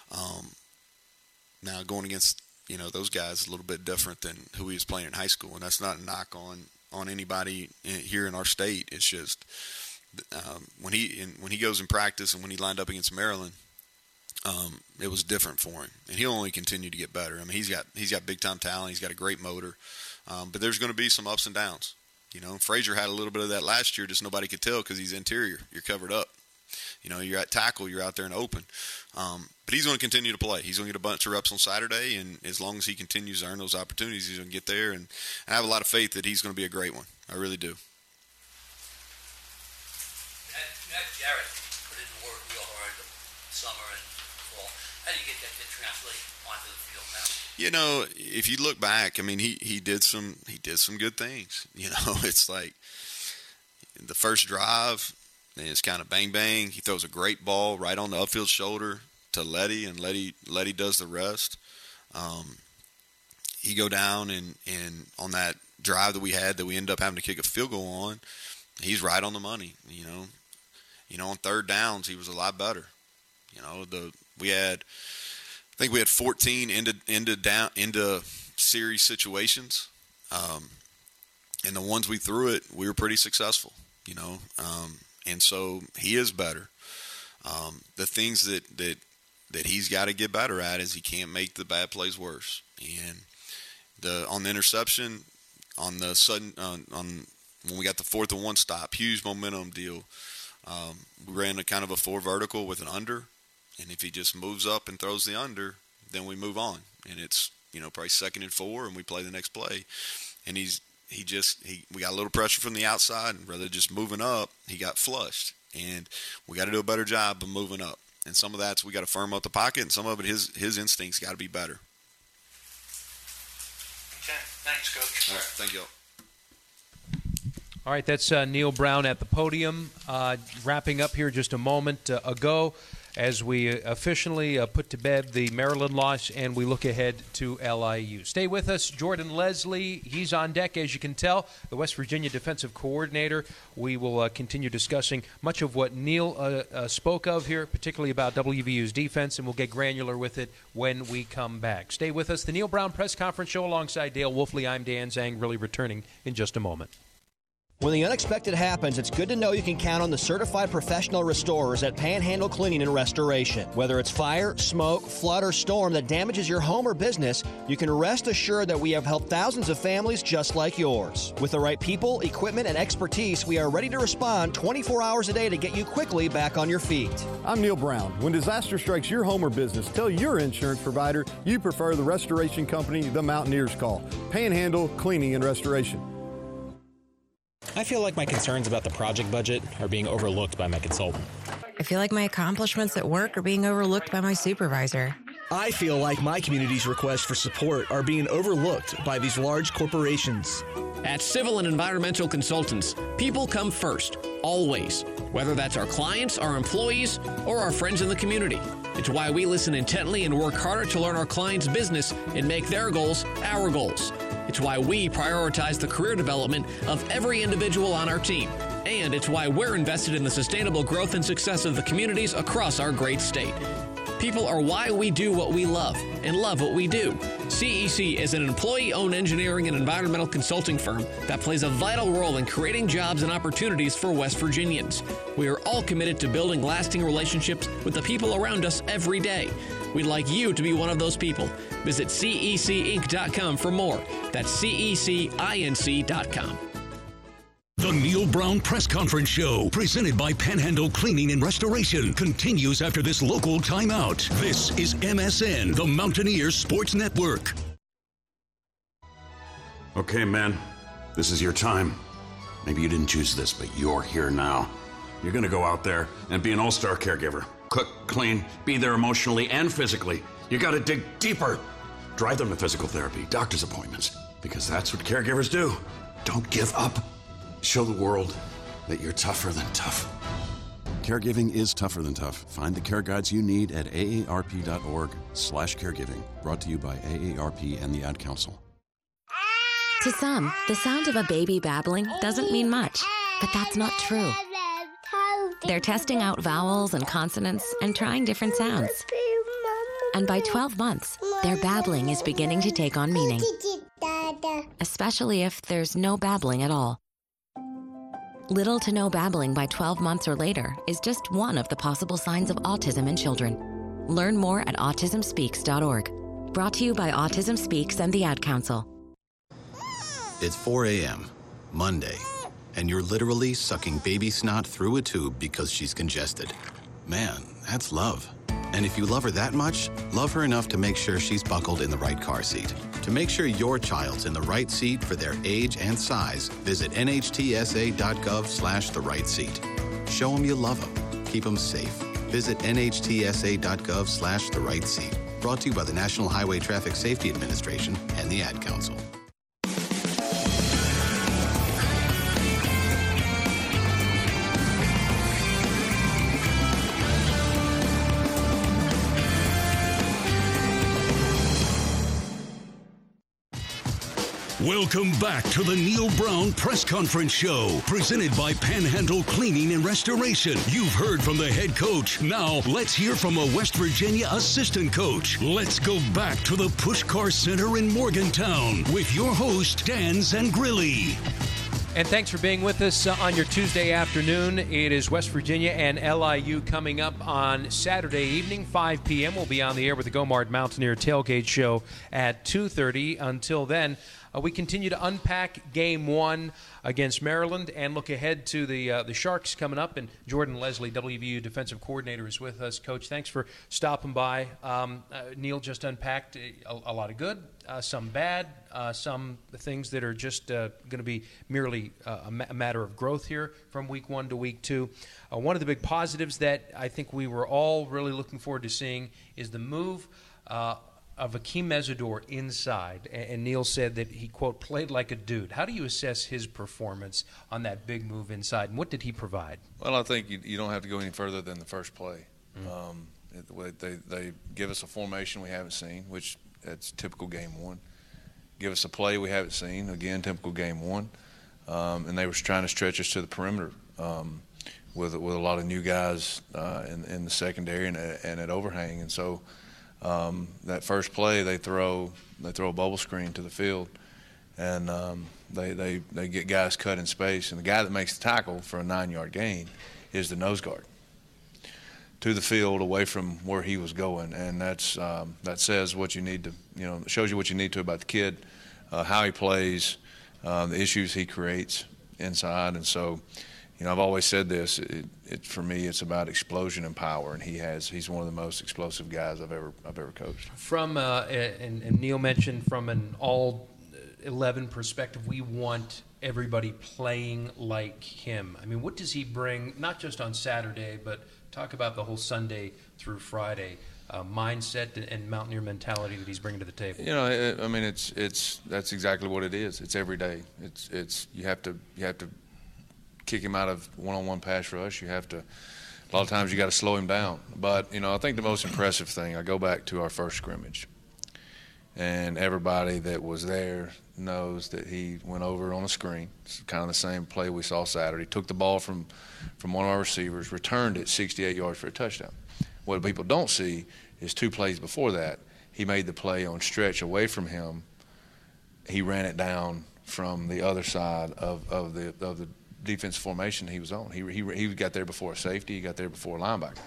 Speaker 10: Now, going against, those guys is a little bit different than who he was playing in high school, and that's not a knock on anybody here in our state. It's just when he goes in practice and when he lined up against Maryland, it was different for him, and he'll only continue to get better. I mean, he's got big time talent. He's got a great motor, but there's going to be some ups and downs. Frazier had a little bit of that last year, just nobody could tell because he's interior. You're covered up. You're at tackle. You're out there and open. But he's going to continue to play. He's going to get a bunch of reps on Saturday, and as long as he continues to earn those opportunities, he's going to get there. And I have a lot of faith that he's going to be a great one. I really do.
Speaker 12: Matt Jarrett put in the work real hard summer and fall. How do you get that to translate onto the field now?
Speaker 10: If you look back, I mean, he did some good things. It's like the first drive, it's kind of bang bang. He throws a great ball right on the upfield shoulder to Letty, and Letty does the rest. He go down and on that drive that we had that we ended up having to kick a field goal on, he's right on the money. On third downs, he was a lot better. I think we had 14 into series situations, and the ones we threw it, we were pretty successful. And so he is better. The things that he's got to get better at is he can't make the bad plays worse. And on the interception, on the sudden on when we got the 4th and 1 stop, huge momentum deal. We ran a kind of a 4 vertical with an under, and if he just moves up and throws the under, then we move on. And it's probably 2nd and 4, and we play the next play. And we got a little pressure from the outside, and rather than just moving up, he got flushed. And we got to do a better job of moving up. And some of that's we got to firm up the pocket, and some of it his instincts got to be better.
Speaker 11: Okay, thanks, Coach.
Speaker 10: All right, thank you.
Speaker 6: All right, that's Neal Brown at the podium, wrapping up here just a moment ago as we officially put to bed the Maryland loss and we look ahead to LIU. Stay with us. Jordan Leslie, he's on deck, as you can tell, the West Virginia defensive coordinator. We will continue discussing much of what Neal spoke of here, particularly about WVU's defense, and we'll get granular with it when we come back. Stay with us. The Neal Brown Press Conference Show alongside Dale Wolfley. I'm Dan Zang, really returning in just a moment.
Speaker 7: When the unexpected happens, it's good to know you can count on the certified professional restorers at Panhandle Cleaning and Restoration. Whether it's fire, smoke, flood, or storm that damages your home or business, you can rest assured that we have helped thousands of families just like yours. With the right people, equipment, and expertise, we are ready to respond 24 hours a day to get you quickly back on your feet.
Speaker 8: I'm Neal Brown. When disaster strikes your home or business, tell your insurance provider you prefer the restoration company the Mountaineers call. Panhandle Cleaning and Restoration.
Speaker 16: I feel like my concerns about the project budget are being overlooked by my consultant.
Speaker 17: I feel like my accomplishments at work are being overlooked by my supervisor.
Speaker 18: I feel like my community's requests for support are being overlooked by these large corporations.
Speaker 19: At Civil and Environmental Consultants, people come first, always, whether that's our clients, our employees, or our friends in the community. It's why we listen intently and work harder to learn our clients' business and make their goals our goals. It's why we prioritize the career development of every individual on our team. And it's why we're invested in the sustainable growth and success of the communities across our great state. People are why we do what we love and love what we do. CEC is an employee-owned engineering and environmental consulting firm that plays a vital role in creating jobs and opportunities for West Virginians. We are all committed to building lasting relationships with the people around us every day. We'd like you to be one of those people. Visit cecinc.com for more. That's cecinc.com.
Speaker 4: The Neal Brown Press Conference Show, presented by Panhandle Cleaning and Restoration, continues after this local timeout. This is MSN, the Mountaineers Sports Network.
Speaker 20: Okay, man, this is your time. Maybe you didn't choose this, but you're here now. You're going to go out there and be an all-star caregiver. Cook, clean, be there emotionally and physically. You got to dig deeper. Drive them to physical therapy, doctor's appointments, because that's what caregivers do. Don't give up. Show the world that you're tougher than tough.
Speaker 21: Caregiving is tougher than tough. Find the care guides you need at aarp.org/caregiving. Brought to you by AARP and the Ad Council.
Speaker 22: To some, the sound of a baby babbling doesn't mean much, but that's not true. They're testing out vowels and consonants and trying different sounds. And by 12 months, their babbling is beginning to take on meaning, especially if there's no babbling at all. Little to no babbling by 12 months or later is just one of the possible signs of autism in children. Learn more at autismspeaks.org. Brought to you by Autism Speaks and the Ad Council.
Speaker 23: It's 4 a.m., Monday, and you're literally sucking baby snot through a tube because she's congested. Man, that's love. And if you love her that much, love her enough to make sure she's buckled in the right car seat. To make sure your child's in the right seat for their age and size, visit nhtsa.gov/the right seat. Show them you love them. Keep them safe. Visit nhtsa.gov/the right seat. Brought to you by the National Highway Traffic Safety Administration and the Ad Council.
Speaker 4: Welcome back to the Neal Brown Press Conference Show, presented by Panhandle Cleaning and Restoration. You've heard from the head coach. Now, let's hear from a West Virginia assistant coach. Let's go back to the Pushkar Center in Morgantown with your host, Dan Zangrilli.
Speaker 6: And thanks for being with us on your Tuesday afternoon. It is West Virginia and LIU coming up on Saturday evening, 5 p.m. We'll be on the air with the Gomard Mountaineer Tailgate Show at 2:30. Until then, we continue to unpack Game 1 against Maryland and look ahead to the Sharks coming up. And Jordan Leslie, WVU defensive coordinator, is with us. Coach, thanks for stopping by. Neil just unpacked a lot of good, some bad, some things that are just going to be merely a matter of growth here from week 1 to week 2. One of the big positives that I think we were all really looking forward to seeing is the move of Akeem Mesidor inside. And Neil said that he, quote, played like a dude. How do you assess his performance on that big move inside, and what did he provide?
Speaker 1: Well, I think you don't have to go any further than the first play. They give us a formation we haven't seen, which that's typical Game 1. Give us a play we haven't seen, again, typical Game 1. And they were trying to stretch us to the perimeter with a lot of new guys in the secondary and at overhang. And so that first play, they throw a bubble screen to the field, and they get guys cut in space. And the guy that makes the tackle for a 9-yard gain is the nose guard to the field away from where he was going. And that says what you need to, it shows you what you need to about the kid, how he plays, the issues he creates inside. And so, I've always said this, for me, it's about explosion and power, and he's one of the most explosive guys I've ever coached.
Speaker 6: From and Neil mentioned from an all 11 perspective, we want everybody playing like him. I mean, what does he bring, not just on Saturday, but talk about the whole Sunday through Friday mindset and Mountaineer mentality that he's bringing to the table?
Speaker 1: I mean, that's exactly what it is. It's every day. It's you have to kick him out of one-on-one pass rush. A lot of times you got to slow him down. But I think the most impressive thing, I go back to our first scrimmage, and everybody that was there knows that he went over on a screen. It's kind of the same play we saw Saturday. Took the ball from one of our receivers, returned it 68 yards for a touchdown. What people don't see is 2 plays before that, he made the play on stretch away from him. He ran it down from the other side of the defense formation he was on. He got there before a safety. He got there before a linebacker.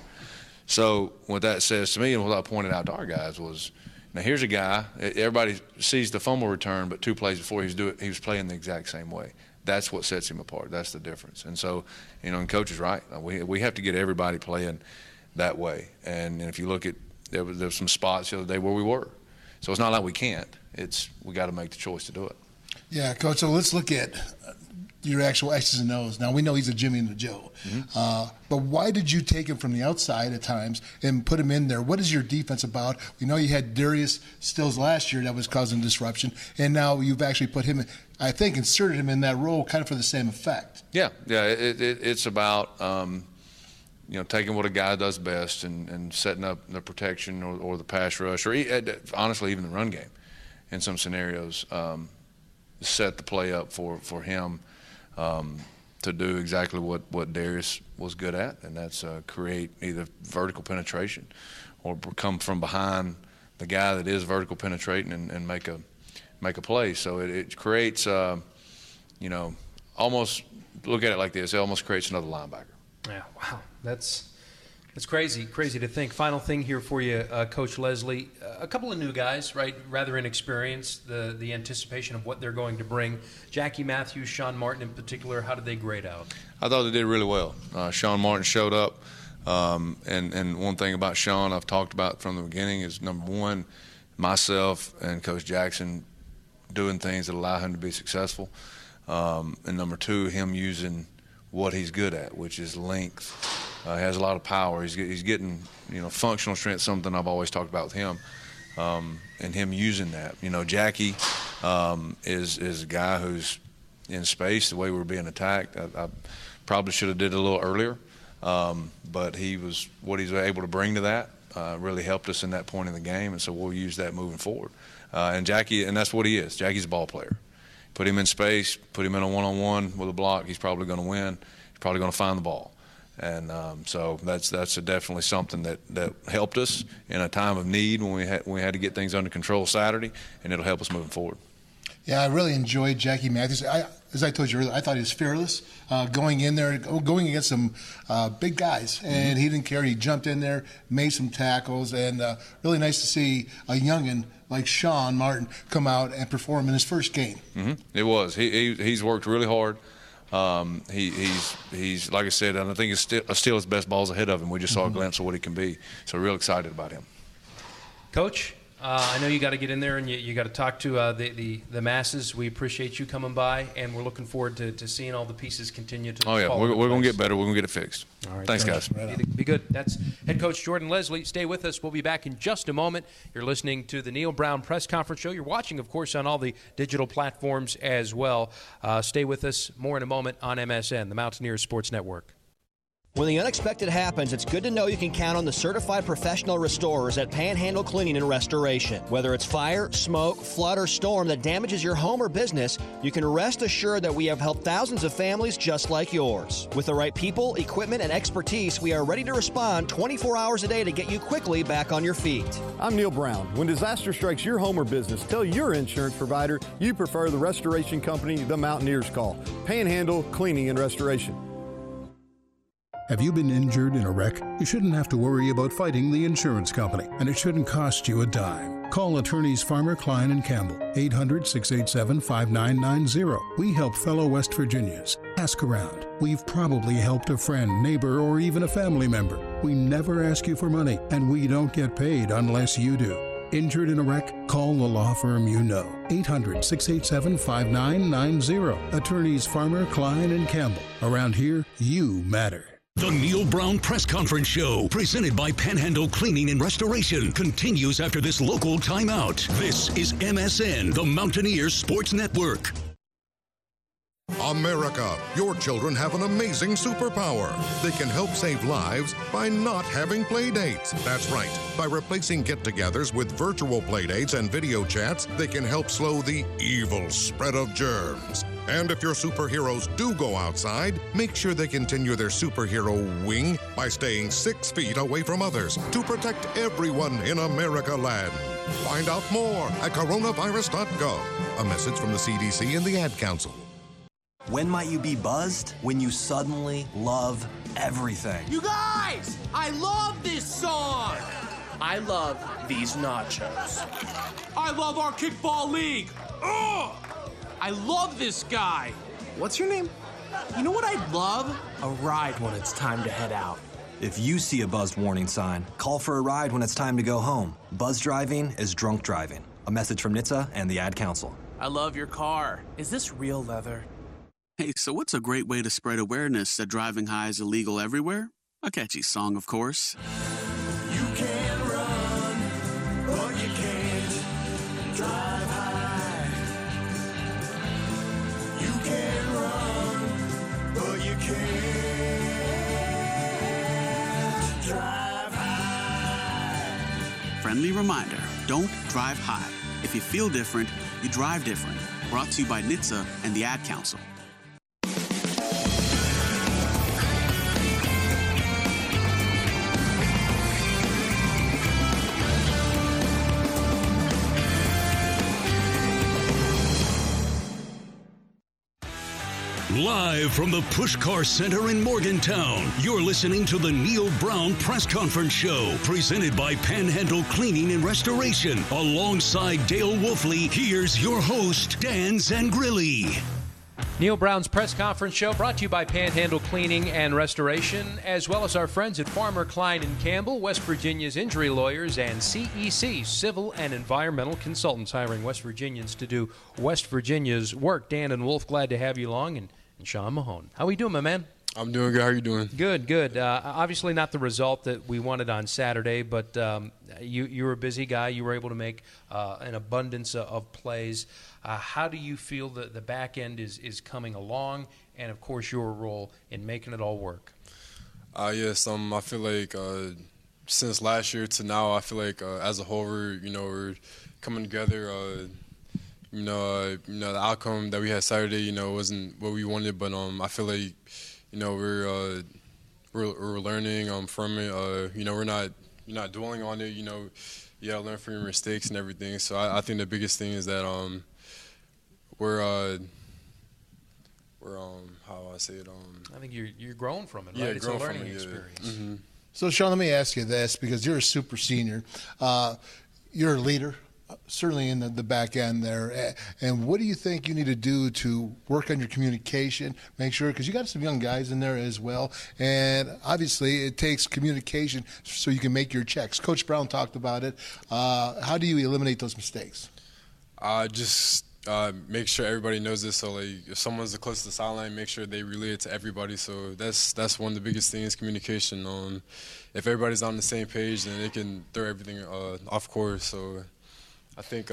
Speaker 1: So what that says to me, and what I pointed out to our guys, was, now here's a guy, everybody sees the fumble return, but 2 plays before he was playing the exact same way. That's what sets him apart. That's the difference. And so, and Coach is right. We have to get everybody playing that way. And if you look at, there was some spots the other day where we were. So it's not like we can't. We got to make the choice to do it.
Speaker 5: Yeah, Coach, so let's look at your actual X's and O's. Now, we know he's a Jimmy and a Joe. Mm-hmm. But why did you take him from the outside at times and put him in there? What is your defense about? We know you had Darius Stills last year that was causing disruption, and now you've actually put him, I think, inserted him in that role kind of for the same effect.
Speaker 1: Yeah. It's about taking what a guy does best and setting up the protection or the pass rush, or honestly even the run game in some scenarios. Set the play up for him to do exactly what Darius was good at, and that's create either vertical penetration or come from behind the guy that is vertical penetrating and make a play. So it creates, almost look at it like this. It almost creates another linebacker.
Speaker 6: Yeah, wow, that's crazy to think. Final thing here for you, Coach Leslie. A couple of new guys, right? Rather inexperienced. The anticipation of what they're going to bring. Jackie Matthews, Sean Martin in particular. How did they grade out?
Speaker 1: I thought they did really well. Sean Martin showed up, and one thing about Sean I've talked about from the beginning is, number one, myself and Coach Jackson doing things that allow him to be successful, and number two, him using what he's good at, which is length. He has a lot of power. He's getting, functional strength, something I've always talked about with him, and him using that. Jackie is a guy who's in space. The way we were being attacked, I probably should have did it a little earlier, but what he's able to bring to that really helped us in that point in the game, and so we'll use that moving forward. And Jackie, and that's what he is. Jackie's a ball player. Put him in space, put him in a one-on-one with a block, he's probably going to win. He's probably going to find the ball. And so that's definitely something that helped us in a time of need when we had to get things under control Saturday, and it'll help us moving forward.
Speaker 5: Yeah, I really enjoyed Jackie Matthews. As I told you earlier, I thought he was fearless, going in there, going against some big guys, and he didn't care. He jumped in there, made some tackles, and really nice to see a youngin' like Sean Martin come out and perform in his first game.
Speaker 1: It was. He's worked really hard. He's like I said, and I think it's still his best balls ahead of him. We just saw a glimpse of what he can be, so real excited about him.
Speaker 6: Coach, I know you got to get in there and you got to talk to the masses. We appreciate you coming by, and we're looking forward to seeing all the pieces continue to.
Speaker 1: Oh yeah, we're going to get better. We're going to get it fixed.
Speaker 6: All right,
Speaker 1: thanks, guys.
Speaker 6: Be good. That's head coach Jordan Leslie. Stay with us. We'll be back in just a moment. You're listening to the Neil Brown Press Conference Show. You're watching, of course, on all the digital platforms as well. Stay with us. More in a moment on MSN, the Mountaineers Sports Network.
Speaker 7: When the unexpected happens, it's good to know you can count on the certified professional restorers at Panhandle Cleaning and Restoration. Whether it's fire, smoke, flood, or storm that damages your home or business, you can rest assured that we have helped thousands of families just like yours. With the right people, equipment, and expertise, we are ready to respond 24 hours a day to get you quickly back on your feet.
Speaker 8: I'm Neil Brown. When disaster strikes your home or business, tell your insurance provider you prefer the restoration company the Mountaineers call. Panhandle Cleaning and Restoration.
Speaker 2: Have you been injured in a wreck? You shouldn't have to worry about fighting the insurance company, and it shouldn't cost you a dime. Call attorneys Farmer, Klein, and Campbell, 800-687-5990. We help fellow West Virginians. Ask around. We've probably helped a friend, neighbor, or even a family member. We never ask you for money, and we don't get paid unless you do. Injured in a wreck? Call the law firm you know. 800-687-5990. Attorneys Farmer, Klein, and Campbell. Around here, you matter.
Speaker 4: The Neil Brown Press Conference Show, presented by Panhandle Cleaning and Restoration, continues after this local timeout. This is MSN, the Mountaineers Sports Network.
Speaker 3: America, your children have an amazing superpower. They can help save lives by not having play dates. That's right. By replacing get-togethers with virtual play dates and video chats, they can help slow the evil spread of germs. And if your superheroes do go outside, make sure they continue their superhero wing by staying 6 feet away from others to protect everyone in America land. Find out more at coronavirus.gov. A message from the CDC and the Ad Council.
Speaker 9: When might you be buzzed? When you suddenly love everything.
Speaker 24: You guys, I love this song. I love these nachos. I love our kickball league. Ugh! I love this guy. What's your name? You know what I'd love? A ride when it's time to head out.
Speaker 9: If you see a buzzed warning sign, call for a ride when it's time to go home. Buzz driving is drunk driving. A message from NHTSA and the Ad Council.
Speaker 24: I love your car. Is this real leather?
Speaker 25: Hey, so what's a great way to spread awareness that driving high is illegal everywhere? A catchy song, of course.
Speaker 26: You can run, but you can't drive high. You can run, but you can't drive high.
Speaker 25: Friendly reminder, don't drive high. If you feel different, you drive different. Brought to you by NHTSA and the Ad Council.
Speaker 4: Live from the Pushcar Center in Morgantown, you're listening to the Neil Brown Press Conference Show, presented by Panhandle Cleaning and Restoration. Alongside Dale Wolfley, here's your host, Dan Zangrilli.
Speaker 6: Neil Brown's Press Conference Show brought to you by Panhandle Cleaning and Restoration, as well as our friends at Farmer, Klein & Campbell, West Virginia's injury lawyers, and CEC, Civil and Environmental Consultants, hiring West Virginians to do West Virginia's work. Dan and Wolf, glad to have you along, and Sean Mahone. How are we doing, my man?
Speaker 27: I'm doing good. How are you doing?
Speaker 6: Good. Obviously not the result that we wanted on Saturday, but you were a busy guy. You were able to make an abundance of plays. How do you feel that the back end is coming along, and, of course, your role in making it all work?
Speaker 27: Yes, I feel like since last year to now, I feel like as a whole, we're coming together. The outcome that we had Saturday, wasn't what we wanted, but I feel like, we're learning from it. We're not dwelling on it. You gotta learn from your mistakes and everything. So I think the biggest thing is that how I say it.
Speaker 6: I think you're growing from it, right?
Speaker 27: Yeah,
Speaker 6: It's a learning experience.
Speaker 27: Mm-hmm.
Speaker 5: So, Sean, let me ask you this, because you're a super senior. You're a leader, certainly in the back end there. And what do you think you need to do to work on your communication, make sure, because you got some young guys in there as well, and obviously it takes communication so you can make your checks. Coach Brown talked about it. How do you eliminate those mistakes?
Speaker 27: Just make sure everybody knows this. So, like, if someone's the closest to the sideline, make sure they relay it to everybody. So that's one of the biggest things, communication. If everybody's on the same page, then they can throw everything off course. So I think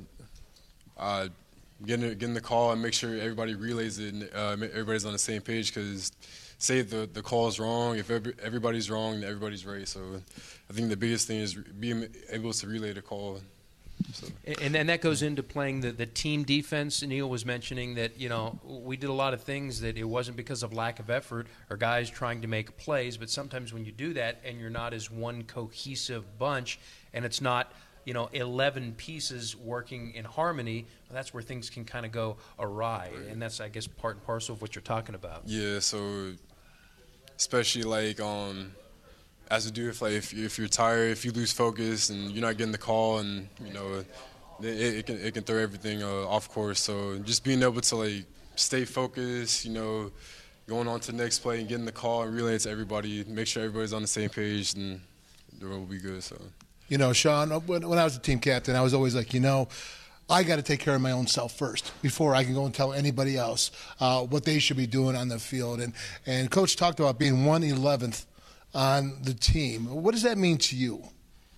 Speaker 27: getting the call and make sure everybody relays it and everybody's on the same page, because say the call is wrong, if everybody's wrong, then everybody's right. So I think the biggest thing is being able to relay the call. So.
Speaker 6: And then that goes into playing the team defense. Neil was mentioning that, we did a lot of things that it wasn't because of lack of effort or guys trying to make plays, but sometimes when you do that and you're not as one cohesive bunch and it's not, 11 pieces working in harmony, that's where things can kind of go awry. Right. And that's, I guess, part and parcel of what you're talking about. Yeah,
Speaker 27: so especially like as a dude, if you're tired, if you lose focus and you're not getting the call, and it can throw everything off course. So just being able to stay focused, going on to the next play and getting the call and relaying it to everybody, make sure everybody's on the same page, and the road will be good. So.
Speaker 5: Sean, when I was a team captain, I was always like, I got to take care of my own self first before I can go and tell anybody else what they should be doing on the field. And Coach talked about being 1/11th on the team. What does that mean to you?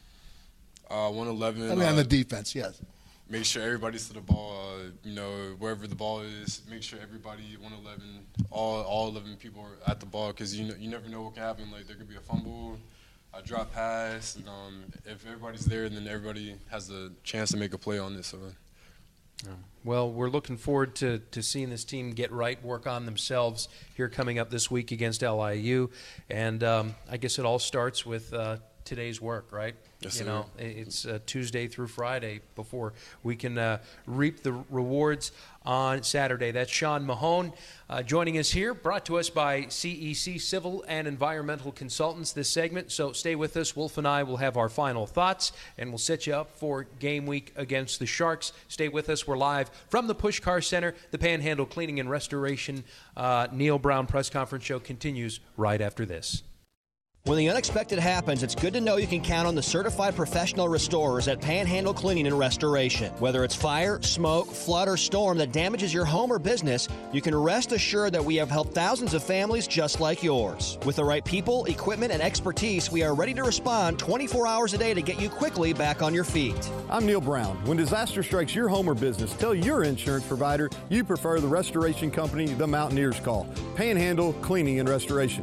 Speaker 27: 1/11.
Speaker 5: On the defense, yes.
Speaker 27: Make sure everybody's to the ball. Wherever the ball is, make sure everybody 1/11, all 11 people are at the ball, because you never know what can happen. Like, there could be a fumble, a drop pass, and if everybody's there, then everybody has a chance to make a play on this. So.
Speaker 6: Well, we're looking forward to seeing this team get right, work on themselves here coming up this week against LIU. And I guess it all starts with today's work, right?
Speaker 27: Yes, sir.
Speaker 6: It's Tuesday through Friday before we can reap the rewards on Saturday. That's Sean Mahone joining us here, brought to us by CEC Civil and Environmental Consultants, this segment. So stay with us. Wolf and I will have our final thoughts, and we'll set you up for game week against the Sharks. Stay with us. We're live from the Pushcar Center. The Panhandle Cleaning and Restoration Neil Brown press conference show continues right after this.
Speaker 7: When the unexpected happens, it's good to know you can count on the certified professional restorers at Panhandle Cleaning and Restoration. Whether it's fire, smoke, flood, or storm that damages your home or business, you can rest assured that we have helped thousands of families just like yours. With the right people, equipment, and expertise, we are ready to respond 24 hours a day to get you quickly back on your feet.
Speaker 8: I'm Neil Brown. When disaster strikes your home or business, tell your insurance provider you prefer the restoration company the Mountaineers call. Panhandle Cleaning and Restoration.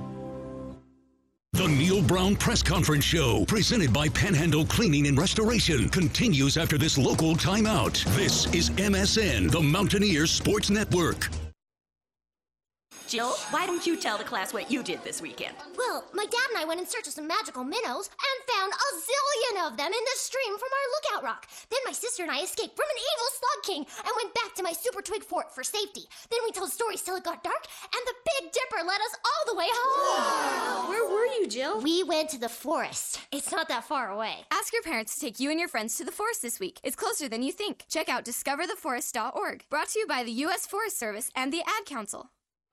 Speaker 4: The Neil Brown Press Conference Show, presented by Panhandle Cleaning and Restoration, continues after this local timeout. This is MSN, the Mountaineers Sports Network.
Speaker 10: Jill, why don't you tell the class what you did this weekend?
Speaker 11: Well, my dad and I went in search of some magical minnows and found a zillion of them in the stream from our lookout rock. Then my sister and I escaped from an evil slug king and went back to my super twig fort for safety. Then we told stories till it got dark, and the Big Dipper led us all the way home.
Speaker 12: Wow. Where were you, Jill?
Speaker 11: We went to the forest. It's not that far away.
Speaker 12: Ask your parents to take you and your friends to the forest this week. It's closer than you think. Check out discovertheforest.org. Brought to you by the U.S. Forest Service and the Ad Council.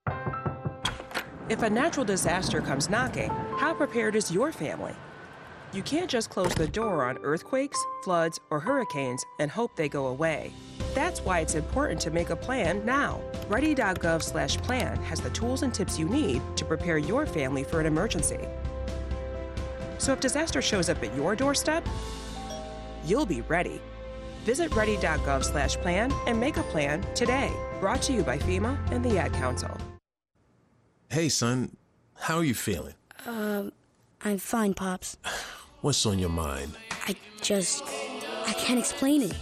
Speaker 13: If a natural disaster comes knocking, how prepared is your family? You can't just close the door on earthquakes, floods, or hurricanes and hope they go away. That's why it's important to make a plan now. Ready.gov/plan has the tools and tips you need to prepare your family for an emergency. So if disaster shows up at your doorstep, you'll be ready. Visit ready.gov/plan and make a plan today. Brought to you by FEMA and the Ad Council.
Speaker 14: Hey, son, how are you feeling?
Speaker 15: I'm fine, Pops.
Speaker 14: What's on your mind?
Speaker 15: I can't explain it.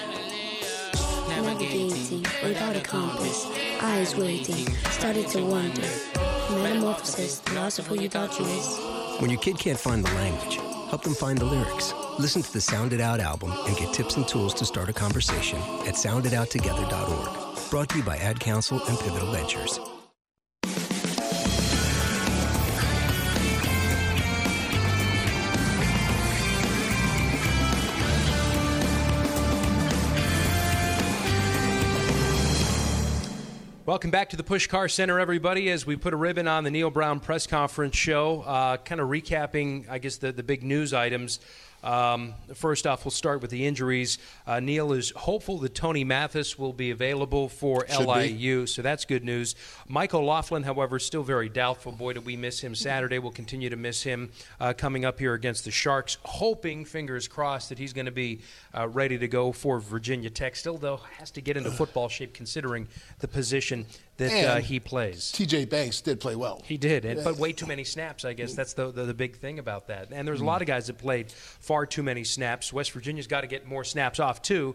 Speaker 15: Navigating without a compass, eyes waiting, started to wonder. Metamorphosis, the loss of who you thought you was.
Speaker 16: When your kid can't find the language, help them find the lyrics. Listen to the Sound It Out album and get tips and tools to start a conversation at soundidouttogether.org. Brought to you by Ad Council and Pivotal Ventures.
Speaker 6: Welcome back to the Pushcar Center, everybody, as we put a ribbon on the Neil Brown press conference show, kind of recapping, I guess, the big news items. First off, we'll start with the injuries. Neil is hopeful that Tony Mathis will be available for LIU, so that's good news. Mike O'Loughlin, however, still very doubtful. Boy, did we miss him Saturday. We'll continue to miss him coming up here against the Sharks, hoping, fingers crossed, that he's going to be ready to go for Virginia Tech. Still, though, has to get into football shape considering the position that he plays.
Speaker 5: T.J. Banks did play well.
Speaker 6: He did, but way too many snaps, I guess. That's the big thing about that. And there's a lot of guys that played far too many snaps. West Virginia's got to get more snaps off, too.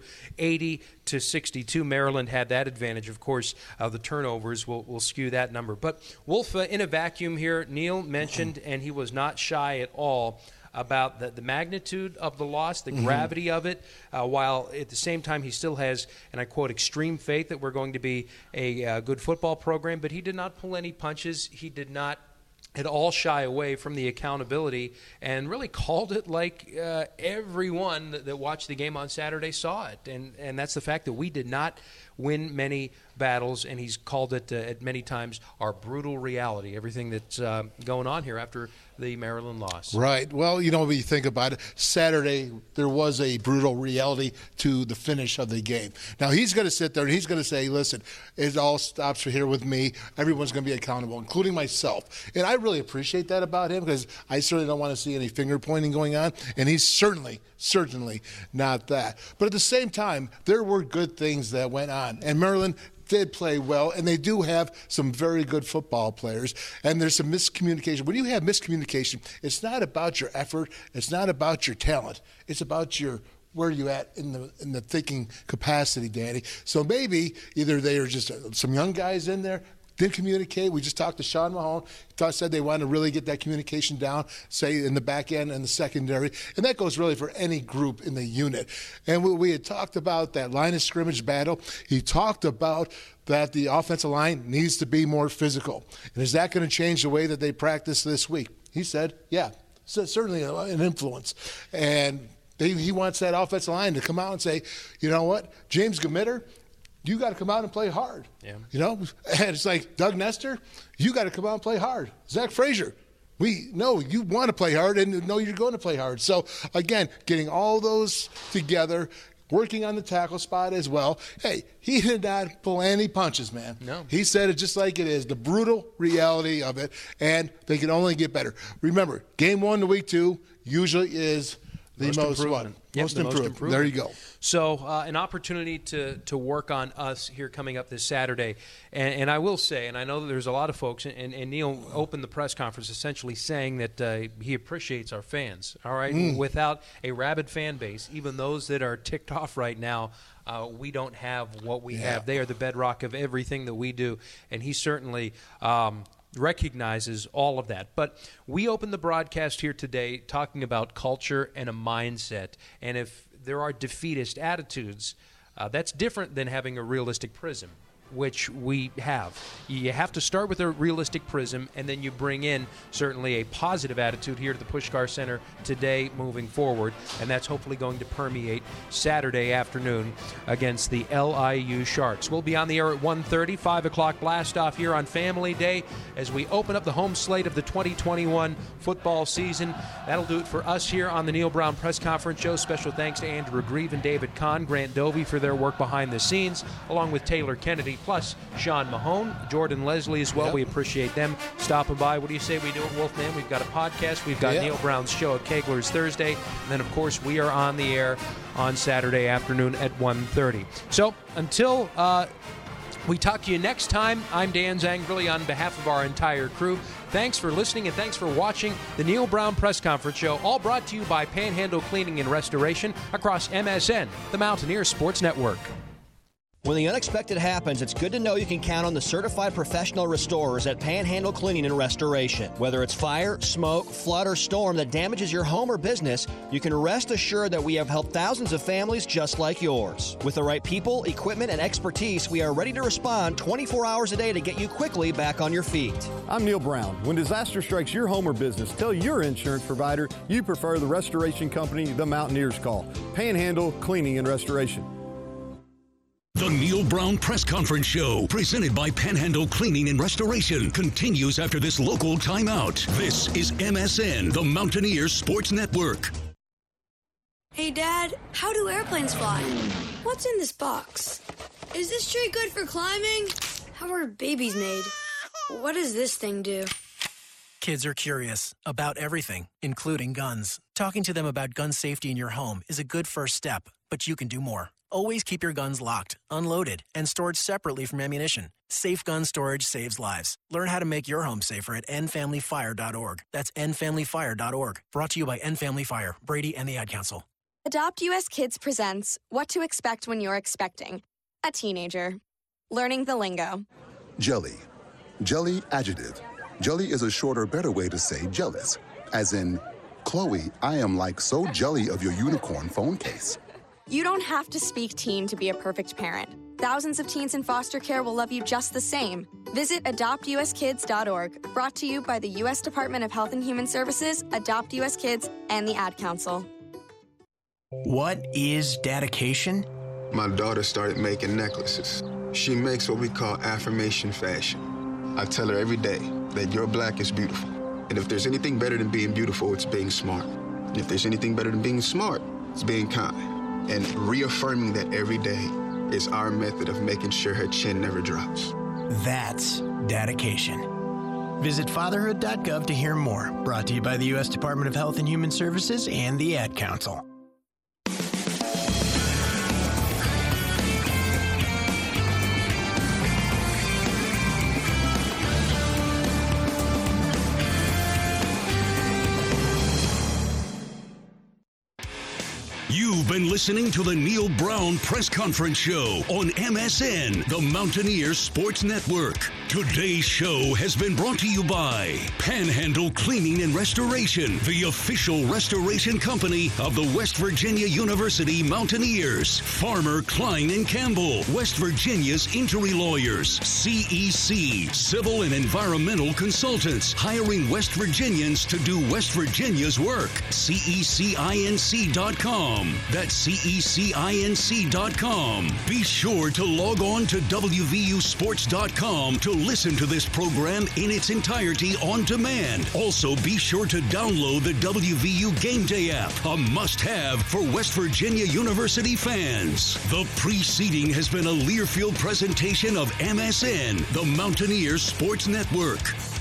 Speaker 6: 80-62. Maryland had that advantage. Of course, the turnovers will skew that number. But Wolf, in a vacuum here, Neil mentioned, and he was not shy at all, about the magnitude of the loss, the gravity of it, while at the same time he still has, and I quote, extreme faith that we're going to be a good football program. But he did not pull any punches. He did not at all shy away from the accountability and really called it like everyone that watched the game on Saturday saw it. And that's the fact that we did not win many battles, and he's called it at many times our brutal reality, everything that's going on here after the Maryland loss.
Speaker 5: Right. Well, you know, when you think about it, Saturday there was a brutal reality to the finish of the game. Now, he's going to sit there and he's going to say, listen, it all stops here with me. Everyone's going to be accountable, including myself. And I really appreciate that about him, because I certainly don't want to see any finger pointing going on, and he's certainly not that. But at the same time, there were good things that went on, and Maryland did play well, and they do have some very good football players, and there's some miscommunication. When you have miscommunication, it's not about your effort, it's not about your talent, it's about where you at in the thinking capacity, Danny. So maybe either they are just some young guys in there, didn't communicate. We just talked to Sean Mahone. He said they wanted to really get that communication down, say in the back end and the secondary. And that goes really for any group in the unit. And we had talked about that line of scrimmage battle. He talked about that the offensive line needs to be more physical. And is that going to change the way that they practice this week? He said, yeah, so certainly an influence. And he wants that offensive line to come out and say, you know what, James Gamitter, you got to come out and play hard. Yeah. You know, and it's like Doug Nestor, you got to come out and play hard. Zach Frazier, we know you want to play hard and know you're going to play hard. So, again, getting all those together, working on the tackle spot as well. Hey, he did not pull any punches, man. No. He said it just like it is, the brutal reality of it, and they can only get better. Remember, game 1 to week 2 usually is the most improved. Most improved. There you go.
Speaker 6: So an opportunity to work on us here coming up this Saturday. And I will say, and I know that there's a lot of folks, and Neil opened the press conference essentially saying that he appreciates our fans, all right? Without a rabid fan base, even those that are ticked off right now, we don't have what we have. They are the bedrock of everything that we do. And he certainly recognizes all of that. But we opened the broadcast here today talking about culture and a mindset. And if there are defeatist attitudes, that's different than having a realistic prism, which we have. You have to start with a realistic prism, and then you bring in certainly a positive attitude here to the Pushcar Center today moving forward, and that's hopefully going to permeate Saturday afternoon against the LIU Sharks. We'll be on the air at 1:30, 5 o'clock blast off here on Family Day as we open up the home slate of the 2021 football season. That'll do it for us here on the Neil Brown Press Conference Show. Special thanks to Andrew Grieve and David Kahn, Grant Dovey for their work behind the scenes, along with Taylor Kennedy, plus Sean Mahone, Jordan Leslie as well. Yep. We appreciate them stopping by. What do you say we do it, Wolfman? We've got a podcast. We've got Neil Brown's show at Kegler's Thursday. And then, of course, we are on the air on Saturday afternoon at 1:30. So until we talk to you next time, I'm Dan Zang, really on behalf of our entire crew. Thanks for listening and thanks for watching the Neil Brown Press Conference Show, all brought to you by Panhandle Cleaning and Restoration across MSN, the Mountaineer Sports Network.
Speaker 7: When the unexpected happens, it's good to know you can count on the certified professional restorers at Panhandle Cleaning and Restoration. Whether it's fire, smoke, flood, or storm that damages your home or business, you can rest assured that we have helped thousands of families just like yours. With the right people, equipment, and expertise, we are ready to respond 24 hours a day to get you quickly back on your feet.
Speaker 8: I'm Neil Brown. When disaster strikes your home or business, tell your insurance provider you prefer the restoration company the Mountaineers call. Panhandle Cleaning and Restoration.
Speaker 4: The Neil Brown Press Conference Show, presented by Panhandle Cleaning and Restoration, continues after this local timeout. This is MSN, the Mountaineers Sports Network.
Speaker 15: Hey, Dad, how do airplanes fly? What's in this box? Is this tree good for climbing? How are babies made? What does this thing do?
Speaker 16: Kids are curious about everything, including guns. Talking to them about gun safety in your home is a good first step, but you can do more. Always keep your guns locked, unloaded, and stored separately from ammunition. Safe gun storage saves lives. Learn how to make your home safer at endfamilyfire.org. That's endfamilyfire.org. Brought to you by End Family Fire, Brady, and the Ad Council.
Speaker 12: Adopt US Kids presents What to Expect When You're Expecting a Teenager. Learning the lingo.
Speaker 17: Jelly. Jelly adjective. Jelly is a shorter, better way to say jealous. As in, Chloe, I am like so jelly of your unicorn phone case.
Speaker 12: You don't have to speak teen to be a perfect parent. Thousands of teens in foster care will love you just the same. Visit adoptuskids.org. Brought to you by the U.S. Department of Health and Human Services, Adopt U.S. Kids, and the Ad Council.
Speaker 16: What is dedication?
Speaker 18: My daughter started making necklaces. She makes what we call affirmation fashion. I tell her every day that your black is beautiful. And if there's anything better than being beautiful, it's being smart. And if there's anything better than being smart, it's being kind. And reaffirming that every day is our method of making sure her chin never drops.
Speaker 16: That's dedication. Visit fatherhood.gov to hear more. Brought to you by the U.S. Department of Health and Human Services and the Ad Council.
Speaker 4: You've been listening to the Neil Brown Press Conference Show on MSN, the Mountaineers Sports Network. Today's show has been brought to you by Panhandle Cleaning and Restoration, the official restoration company of the West Virginia University Mountaineers. Farmer Klein and Campbell, West Virginia's injury lawyers. CEC, Civil and Environmental Consultants, hiring West Virginians to do West Virginia's work. CECINC.com. That's CECINC.com. Be sure to log on to WVUsports.com to listen to this program in its entirety on demand. Also, be sure to download the WVU Game Day app, a must-have for West Virginia University fans. The preceding has been a Learfield presentation of MSN, the Mountaineers Sports Network.